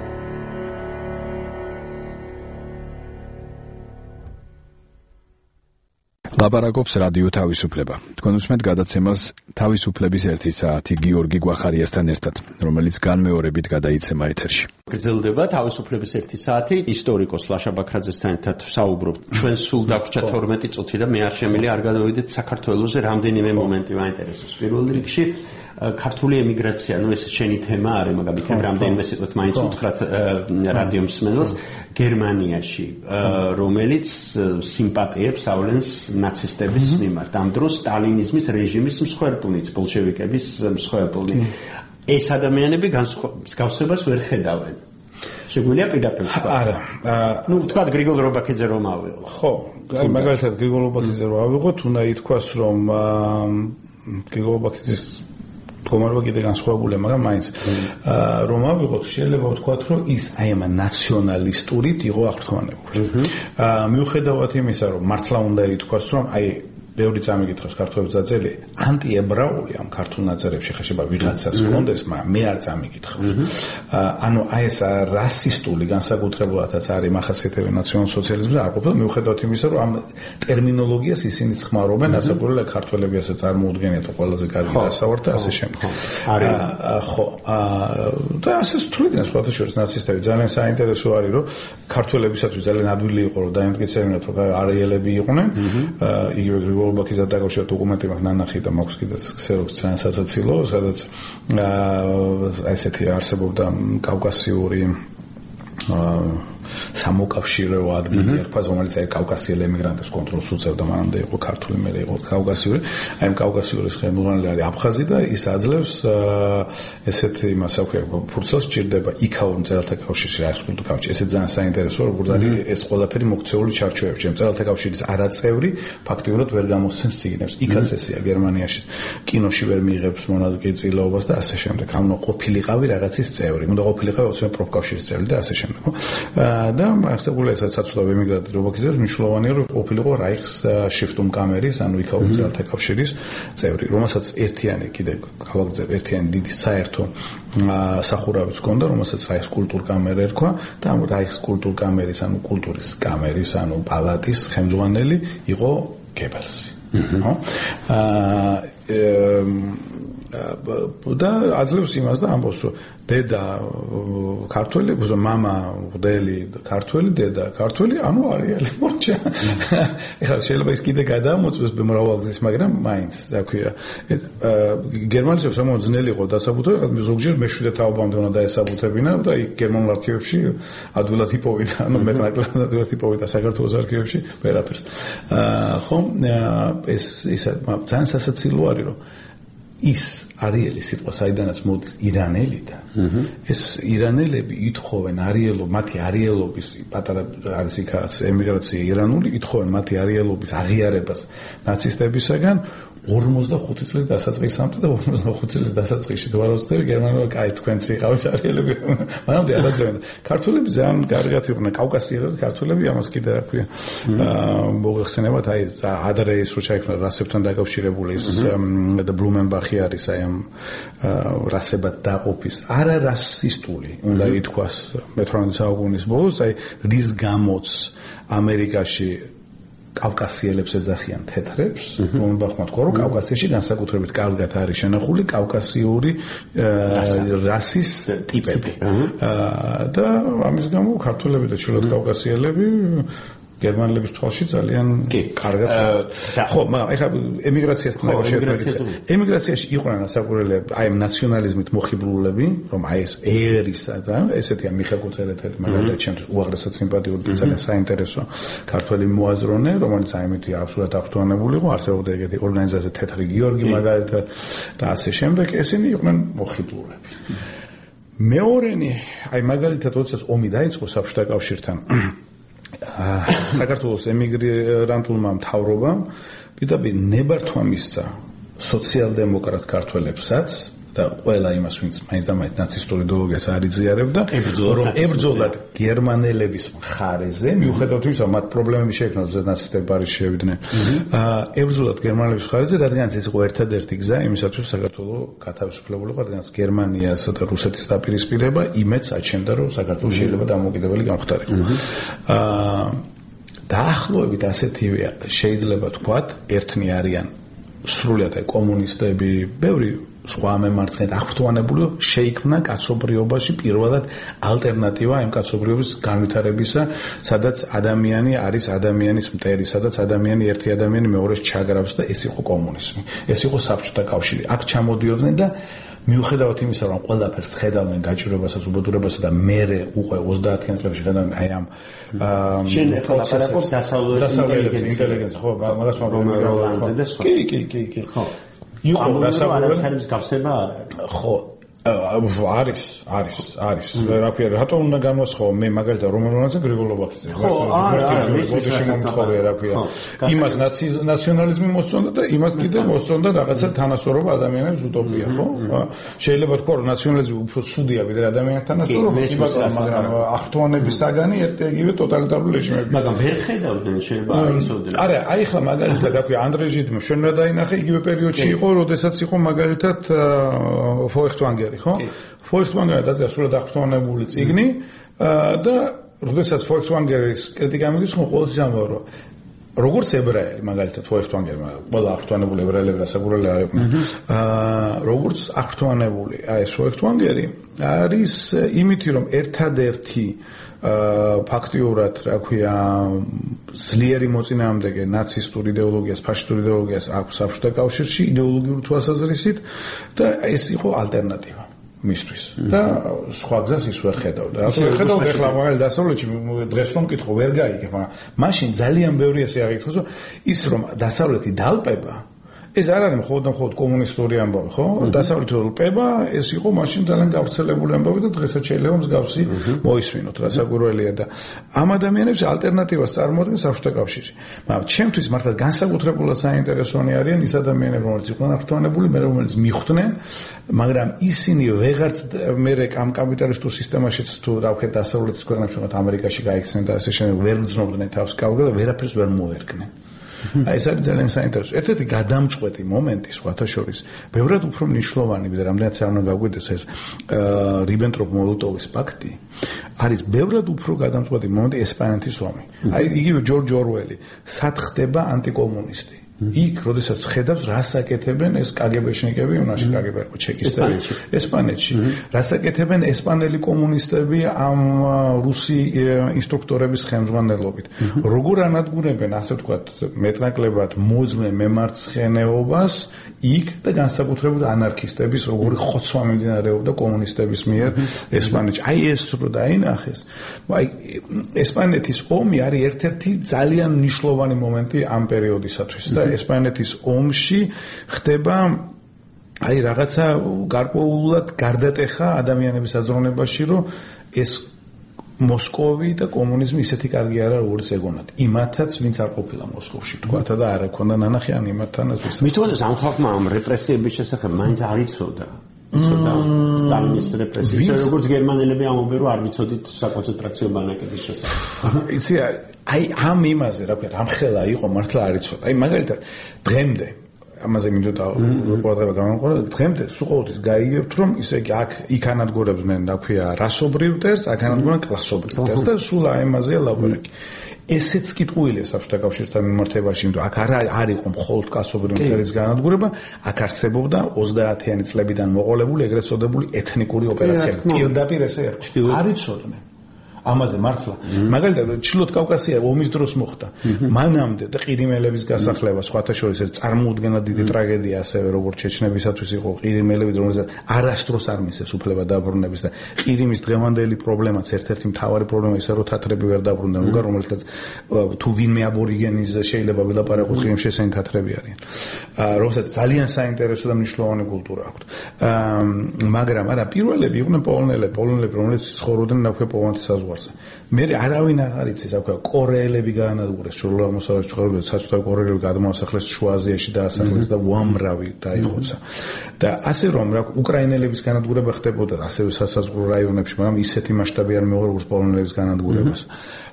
ლაპარაკობს რადიო თავისუფლება. თქვენ უსმენთ გადაცემას თავისუფლების ერთი საათი გიორგი გვახარიასთან ერთად, რომელიც განმეორებით გადაიცემა ეთერში. გრძელდება თავისუფლების ერთი საათი. ისტორიკოს ლაშა ბაქრაძესთან ერთად ვსაუბრობთ. ჩვენ სულ დაგვრჩა თორმეტი წუთი და მე არ შემიძლია არ გადავიდეთ საქართველოზე რამდენიმე მომენტი მაინტერესებს. პირველ რიგში ქართული ემიგრაცია, ну ეს შენი თემა არის, მაგრამ იქნებ რამდენიმე სიტყვით მაინც უთხრათ რადიო მსმენელს, გერმანიაში, რომელიც სიმპათიებს ავლენს ნაცისტების მიმართ. ამ დროს სტალინიზმის რეჟიმის მსხვერპლნიც, ბოლშევიკების მსხვერპლნი. ეს ადამიანები განსხვავებას ვერ ხედავენ. შეგვიძლია პირდაპირ ვთქვა? არა. ну ვთქვათ გრიგოლ რობაქიძე რომ ავიღო. ხო, აი მაგალითად გრიგოლ რობაქიძე რომ ავიღოთ, უნდა ითქვას რომ გრიგოლ რობაქიძის მდგომარეობა კიდე განსხვავებულია, მაგრამ მაინც რომ ავიღოთ, შეიძლება ვთქვათ, რომ ის აი ამ ნაციონალისტურით იყო აღრთმანებული. მიუხედავად იმისა, რომ მართლა უნდა ითქვას, რომ აი ბევრი წამიკითხავს ქართულებს დაძელი, ანტიებრაული ამ ქართულ ნაწერებში ხაშება ვიღაცას ჰქონდეს, მაგრამ მე არ წამიკითხავს. ანუ აი ეს რასისტული განსაკუთრებულადაც არის მახასიათებელი ნაციონალ-სოციალიზმზე არ ყოფილა, მიუხედავად იმისა, რომ ამ ტერმინოლოგიას ისინი ხმარობენ, ასაკურელა ქართველები ასე წარმოუდგენიათ ყველაზე კარგი დასავართ და ასე შემდეგ. ხო, და ასე თulidan სხვათა შორის ნაცისტები ძალიან საინტერესო არის, რომ ქართველებისათვის ძალიან ადვილი იყო, რომ დაემტკიცებინათ, რომ არიელები იყვნენ, იგივე გრიგოლ რობაქიძე დაკავშირებით დოკუმენტი მაქვს ნანახი და მაქვს კიდეც ქსეროქს ძალიან სასაცილო, სადაც აი ესეთი არსებობდა კავკასიური სამოკავშირეო ადგილი ერქვა, რომელიც აი კავკასიელ ემიგრანტებს კონტროლს უწევდა, მანამდე იყო ქართული, მე იყო კავკასიური. აი ამ კავკასიურის ხელმძღვანელი არის აფხაზი და ის აძლევს ესეთ იმას აქვია, ფურცელს სჭირდება იქაურ მწერალთა კავშირში, აი სკულტურ კავშირში. ესე ძალიან საინტერესოა, როგორც არის ეს ყველაფერი მოქცეული ჩარჩოებში. მწერალთა კავშირის არაწევრი ფაქტიურად ვერ გამოსცემს სიგნებს. იქაც ესეა გერმანიაში. კინოში ვერ მიიღებს მონაწილეობას და ასე შემდეგ. ამ უნდა ყოფილიყავი რაღაცის წევრი. უნდა ყოფილიყავი ოცნებრივ პროფკავშირის წევრი და ასე შემდეგ. და აღსაკვირველია ეს საცურავ ემიგრანტი როგორიც მნიშვნელოვანია რომ ყოფილიყო რაიხს შიფტუმ კამერის, ანუ იქაურ მწერალთა კავშირის წევრი, რომელსაც ერთიანი კიდე გავაგრძებ ერთიანი დიდი საერთო სახურავიც ჰქონდა, რომელსაც რაიხს კულტურ კამერა ერქვა და ამ რაიხს კულტურ კამერის, ანუ კულტურის კამერის, ანუ პალატის ხელმძღვანელი იყო გებელსი. ხო? და აძლევს იმას და ამბობს რომ დედა ქართველი, მამა მღვდელი ქართველი, დედა ქართველი, ანუ არიელი მოჭა. ეხლა შეიძლება ის კიდე გადამოწმოს მრავალგზის, მაგრამ მაინც, რა ქვია, გერმანელებს ამო ძნელი იყო დასაბუთებები, ზოგჯერ მეშვიდე თაობამდე უნდა დაესაბუთებინა და იქ გერმანულ არქივებში ადვილად იპოვიდა, ანუ მეტნაკლად ადვილად იპოვიდა საქართველოს არქივებში ვერაფერს. ხო, ეს ის ძალიან სასაცილო არის რომ ის არიელი სიტყვა საიდანაც მოდის ირანელიდან. ეს ირანელები ითხოვენ არიელო, მათი არიელობის პატარა არის იქ ემიგრაცია ირანული, ითხოვენ მათი არიელობის აღიარებას ნაცისტებისაგან ორმოცდახუთი წლის დასაწყისამდე და ორმოცდახუთი წლის დასაწყისში თუ არ ვცდები გერმანულად კაი თქვენც იყავით არიელები. მანამდე არ აძლევენ. ქართველები ძალიან კარგად იყვნენ, კავკასიელები, ქართველები ამას კიდე რა ქვია. მოგეხსენებათ აი ადრეის რო ჩაიქმნა რასებთან დაკავშირებული ის და ბლუმენბახი არის აი ამ რასებად დაყოფის არარასისტული უნდა ითქვას მეთვრამეტე საუკუნის ბოლოს, აი რის გამოც ამერიკაში კავკასიელებს ეძახიან თეთრებს, ბლუმენბახმა თქვა, რომ კავკასიაში განსაკუთრებით კარგად არის შენახული კავკასიური რასის ტიპები. და ამის გამო ქართველები და ჩრდილოეთ კავკასიელები გერმანელების თვალში ძალიან კარგად. ხო, მაგრამ ეხლა ემიგრაციასთან დაკავშირებით ემიგრაციაში იყვნენ ასაკურელები, აი ამ ნაციონალიზმით მოხიბლულები, რომ აი ეს ერისა და ესეთია მიხეილ კუწელეთელი, მაგალითად ჩემთვის უაღრესად სიმპათიური და ძალიან საინტერესო ქართველი მოაზროვნე, რომელიც აი ამითი აბსოლუტურად აქტუალებული იყო, არსებობდა ეგეთი ორგანიზაცია თეთრი გიორგი მაგალითად და ასე შემდეგ, ესენი იყვნენ მოხიბლულები. მეორენი, აი მაგალითად, როდესაც ომი დაიწყო საბჭოთა კავშირთან საქართველოს ემიგრანტულმა მთავრობამ პირდაპირ ნებართვა მისცა სოციალ-დემოკრატ ქართველებსაც და ყველა იმას, ვინც მაინც და მაინც ნაცისტური იდეოლოგიას არ იძლიერებდა, რომ ებრძოლათ გერმანელების მხარეზე, მიუხედავად იმისა, მათ პრობლემები შეექმნა, რომ ნაცისტები პარიზში შევიდნენ. ებრძოლათ გერმანელების მხარეზე, რადგანაც ეს იყო ერთადერთი გზა იმისათვის, რომ საქართველო გათავისუფლებულიყო, რადგანაც გერმანიას და რუსეთის დაპირისპირება იმედს აჩენდა, რომ საქართველო შეიძლება დამოუკიდებელი გამხდარიყო. დაახლოებით ასეთივე შეიძლება თქვათ, ერთნი არიან სრულიად კომუნისტები, ბევრი სხვა მემარცხენე აღფრთოვანებული შეიქმნა კაცობრიობაში პირველად ალტერნატივა იმ კაცობრიობის განვითარებისა, სადაც ადამიანი არის ადამიანის მტერი, სადაც ადამიანი ერთი ადამიანი მეორეს ჩაგრავს და ეს იყო კომუნიზმი. ეს იყო საბჭოთა კავშირი. აქ ჩამოდიოდნენ და მიუხედავად იმისა, რომ ყველაფერს ხედავდნენ გაჭირვებასაც, უბედურებასა და მერე უკვე ოცდაათიან წლებში ხედავდნენ აი ამ შენ ეხლა ლაპარაკობ დასავლეთ ინტელიგენცია, ხო, მაგას მომრავლანზე და სხვა. კი, კი, კი, კი. იყო დასავლეთ გავსება ხო არის არის არის რა ქვია რატო უნდა განვასხოვო მე მაგალითად რომელმაც გრიგოლობაქიძე შემომთხოვე რა ქვია იმას ნაციონალიზმი მოსწონდა და იმას კიდე მოსწონდა რაღაცა თანასწორობა ადამიანების უტოპია ხო შეიძლება თქვა რომ ნაციონალიზმი უფრო ცუდია ვიდრე ადამიანთა თანასწორობა მაგრამ აღფრთოვანების საგანი ერთ-ერთი ტოტალიტარული რეჟიმები მაგრამ ვერ ხედავდნენ შეიძლება აისოდენ არა აი ხლა მაგალითად რა ქვია ანდრე ჟიდმა ჩვენ რა დაინახე იგივე პერიოდში იყო როდესაც იყო მაგალითად ფოიხტვანგერი ხო? ფოიხტვანგერი დაძია სულად აღფრთოვანებული წიგნი და როდესაც ფოიხტვანგერის კრიტიკა მიდის, ხო ყოველთვის ამბობ, რომ როგორც ებრაელი, მაგალითად ფოიხტვანგერი, ყველა აღფრთოვანებული ებრაელები დასაგურელი არ იყვნენ. აა როგორც აღფრთოვანებული, აი ეს ფოიხტვანგერი არის იმითი, რომ ერთადერთი ფაქტიურად, რა ქვია, ძლიერი მოწინააღმდეგე ნაცისტურ იდეოლოგიას, ფაშისტურ იდეოლოგიას აქვს საბჭოთა კავშირში იდეოლოგიური თვალსაზრისით და ეს იყო ალტერნატივა. მისთვის და სხვა გზას ის ვერ ხედავდა. ასე ხედავდა ახლა მაგალითად დასავლეთში დღეს რომ მკითხო ვერ გაიგებ, მაგრამ მაშინ ძალიან ბევრი ასე აღიქთოს, რომ ის რომ დასავლეთი დალპება ეს არ არის მხოლოდ და მხოლოდ კომუნისტური ამბავი, ხო? დასავლეთი ლპება, ეს იყო მაშინ ძალიან გავრცელებული ამბავი და დღესაც შეიძლება მსგავსი მოისმინოთ, რა საკვირველია და ამ ადამიანებს ალტერნატივას წარმოადგენს საბჭოთა კავშირი. მაგრამ ჩემთვის მართლა განსაკუთრებულად საინტერესონი არიან ის ადამიანები, რომლებიც იყვნენ აღფრთოვანებული, მე რომელიც მიხვდნენ, მაგრამ ისინი ვეღარც მე ამ კაპიტალისტურ სისტემაშიც თუ დავხედე დასავლეთის ქვეყნებში, მათ ამერიკაში გაიქცნენ და ასე შემდეგ ვერ გრძნობდნენ თავს კავგა და ვერაფერს ვერ მოერგნენ. აი ეს არის ძალიან საინტერესო. ერთ-ერთი გადამწყვეტი მომენტი სხვათა შორის, ბევრად უფრო მნიშვნელოვანი და რამდენიც არ უნდა გაგვიდეს ეს რიბენტროპ-მოლოტოვის პაქტი, არის ბევრად უფრო გადამწყვეტი მომენტი ესპანეთის ომი. აი იგივე ჯორჯ ორველი, სად ხდება ანტიკომუნისტი. იქ, როდესაც ხედავს, რას აკეთებენ ეს კაგებეშნიკები, უნაში კაგებე იყო ჩეკისტები, ესპანეთში. რას აკეთებენ ესპანელი კომუნისტები ამ რუსი ინსტრუქტორების ხელმძღვანელობით. როგორ ანადგურებენ, ასე ვთქვათ, მეტნაკლებად მოძმე მემარცხენეობას იქ და განსაკუთრებით ანარქისტების როგორი ხოცვა მიმდინარეობდა კომუნისტების მიერ ესპანეთში. აი ეს რო დაინახეს. აი ესპანეთის ომი არის ერთ-ერთი ძალიან მნიშვნელოვანი მომენტი ამ პერიოდისათვის და ესპანეთის ომში ხდება აი რაღაცა გარკვეულად გარდატეხა ადამიანების აზროვნებაში, რომ ეს მოსკოვი და კომუნიზმი ისეთი კარგი არა, როგორც ეგონათ. იმათაც, ვინც არ ყოფილა მოსკოვში, თქვათა და არ ექონდა ნანახი ან იმათთანაც ვის. მithonეს ამ ხალხმა ამ რეპრესიების შესახებ მაინც არ იცოდა. იცოდა სტალინის რეპრესიებს, როგორც გერმანელები ამბობენ, რომ არ ვიცოდით საკონცენტრაციო ბანაკების შესახებ. იცი, აი ამ იმაზე, რა ქვია, ამხელა იყო, მართლა არ იცოდა. აი მაგალითად, დღემდე ამაზე მინდოდა ყურადღება გამოვყო, დღემდე სულ ყოველთვის გაიგებთ, რომ ისე იგი აქ იქ ანადგურებდნენ, რა ქვია, რასობრივ ტერს, აქ ანადგურებდნენ კლასობრივ ტერს და სულ აი ამაზეა ლაპარაკი. ესეც კითხვილია საბჭოთა კავშირთან მიმართებაში, იმიტომ აქ არ არ იყო მხოლოდ კლასობრივი მტერის განადგურება, აქ არსებობდა ოცდაათიანი წლებიდან მოყოლებული ეგრეთ წოდებული ეთნიკური ოპერაციები. პირდაპირ ესე ერქვა. არ იცოდნენ. ამაზე მართლა. მაგალითად, ჩრდილოეთ კავკასია ომის დროს მოხდა. მანამდე და ყირიმელების გასახლება, სხვათა შორის ეს წარმოუდგენლად დიდი ტრაგედია, ასევე როგორც ჩეჩნებისათვის იყო ყირიმელები, რომელსაც არასდროს არ მისცეს უფლება დაბრუნების და ყირიმის დღევანდელი პრობლემაც ერთ-ერთი მთავარი პრობლემა ისე რომ თათრები ვერ დაბრუნდნენ, უგარ რომელსაც თუ ვინმე აბორიგენის შეიძლება ვილაპარაკოთ ყირიმში ესენი თათრები არიან. რომელსაც ძალიან საინტერესო და მნიშვნელოვანი კულტურა აქვს. მაგრამ არა, პირველები იყვნენ პოლონელები, პოლონელები, რომლებიც ცხოვრობდნენ ნაქვე პოლონეთის საზღვარზე. მე არავინ აღარ იცის, აქ კორეელები გაანადგურეს ჩრდილო აღმოსავლეთ ცხოვრებებს, საბჭოთა კორეელები გადმოასახლეს შუა აზიაში დაასახლეს და უამრავი დაიხოცა. და ასე რომ რა უკრაინელების განადგურება ხდებოდა ასევე სასაზღვრო რაიონებში, მაგრამ ისეთი მასშტაბი არ მიიღო როგორც პოლონელების განადგურებას.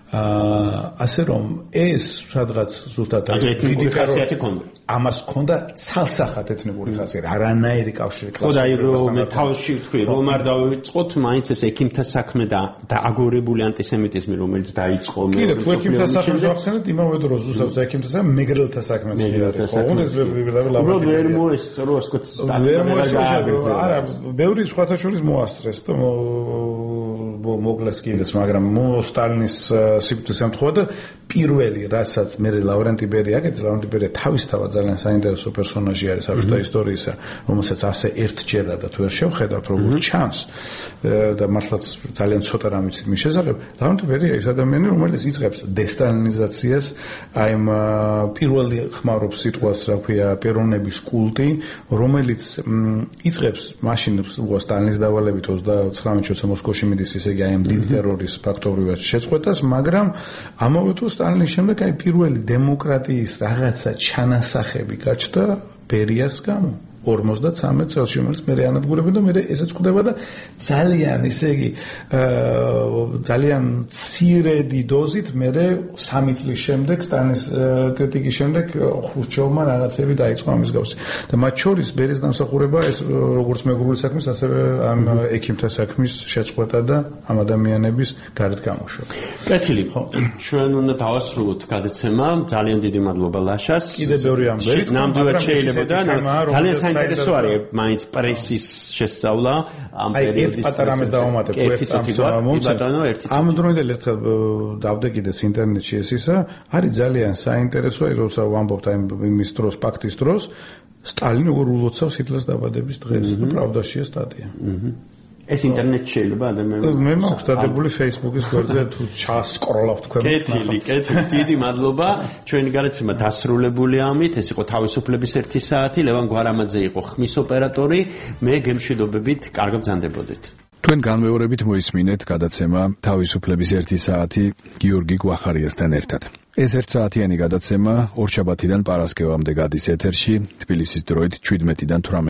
აა ასე რომ ეს სადღაც ზუსტად დიდი ხასიათი ჰქონდა. ამას ჰქონდა ცალსახად ეთნიკური ხასიათი, არანაირი კავშირი კლასიკურ. ხო და აი რომ მე თავში ვთქვი, რომ არ დავიწყოთ მაინც ეს ექიმთა საქმე და დააგორებული ანტისემიტიზმი, რომელიც დაიწყო მე. კიდე თუ ექიმთა საქმეს ვახსენებთ, იმავე დროს ზუსტად ექიმთა საქმე მეგრელთა საქმეც კი არის. ხო, ეს ვირდავი ლაპარაკი. რო ვერ მოესწრო, ასეთ ვერ მოესწრო, არა, ბევრი სხვათა შორის მოასწრეს და მოკლეს კიდეც, მაგრამ მო სტალინის სიკვდილის ემთხვევა და პირველი, რასაც მე ლავრენტი ბერი აკეთეს, ლავრენტი ბერი თავისთავად ძალიან საინტერესო პერსონაჟი არის საბჭოთა ისტორიისა, რომელსაც ასე ერთჯერადად ვერ შევხედავთ, როგორც ჩანს და მართლაც ძალიან ცოტა რამე ვიცით მის შესახებ. ლავრენტი ბერია ის ადამიანი, რომელიც იწყებს დესტალინიზაციას, აი ამ პირველი ხმარობს სიტყვას, რა ქვია, პერონების კულტი, რომელიც იწყებს მაშინ სტალინის დავალებით ოცდაოთხ წელს მოსკოვში მიდის, ისე იგი აი ამ დიდ ტერორის ფაქტობრივად შეწყვეტას, მაგრამ ამავე თუ სტალინის შემდეგ აი პირველი დემოკრატიის რაღაცა ჩანასახები გაჩნდა ბერიას გამო ორმოცდათრამეტ წელს, რომელიც მე ანადგურებენ და მე ესეც ხდება და ძალიან, ისე იგი ძალიან მცირედი დოზით მე სამი წლის შემდეგ სტალინის კრიტიკის შემდეგ ხრუშჩოვმა რაღაცები დაიწყო ამის გავსი. და მათ შორის ბერის დამსახურება ეს როგორც მეგრული საქმის, ასევე ამ ექიმთა საქმის შეწყვეტა და ამ ადამიანების გარეთ გამოშვება. კეთილი, ხო? ჩვენ უნდა დავასრულოთ გადაცემა. ძალიან დიდი მადლობა ლაშას. კიდე ბევრი ამბები. ნამდვილად შეიძლება და ძალიან საინტერესო არის მაინც პრესის შესწავლა ამ პერიოდის. აი, ერთ პატარა ამას დავამატებ, ერთი წუთი გვაქვს. ამ დროინდელი ერთხელ დავდე კიდეც ინტერნეტში ეს ისა, არის ძალიან საინტერესო, აი როცა ვამბობთ აი იმის დროს, ფაქტის დროს, სტალინი როგორ ულოცავს ჰიტლერის დაბადების დღეს და პრავდაშია სტატია. ეს ინტერნეტში შეიძლება ადამიანებს მე მაქვს დადებული Facebook-ის გვერდზე თუ ჩასკროლავთ თქვენ. კეთილი, კეთილი, დიდი მადლობა. ჩვენი გადაცემა დასრულებულია ამით. ეს იყო თავისუფლების ერთი საათი. ლევან გვარამაძე იყო ხმის ოპერატორი. მე გემშვიდობებით, კარგ ბრძანდებოდეთ. თქვენ განმეორებით მოისმინეთ გადაცემა თავისუფლების ერთი საათი გიორგი გვახარიასთან ერთად. ეს ერთსაათიანი გადაცემა ორშაბათიდან პარასკევამდე გადის ეთერში, თბილისის დროით შვიდმეტიდან თვრამეტი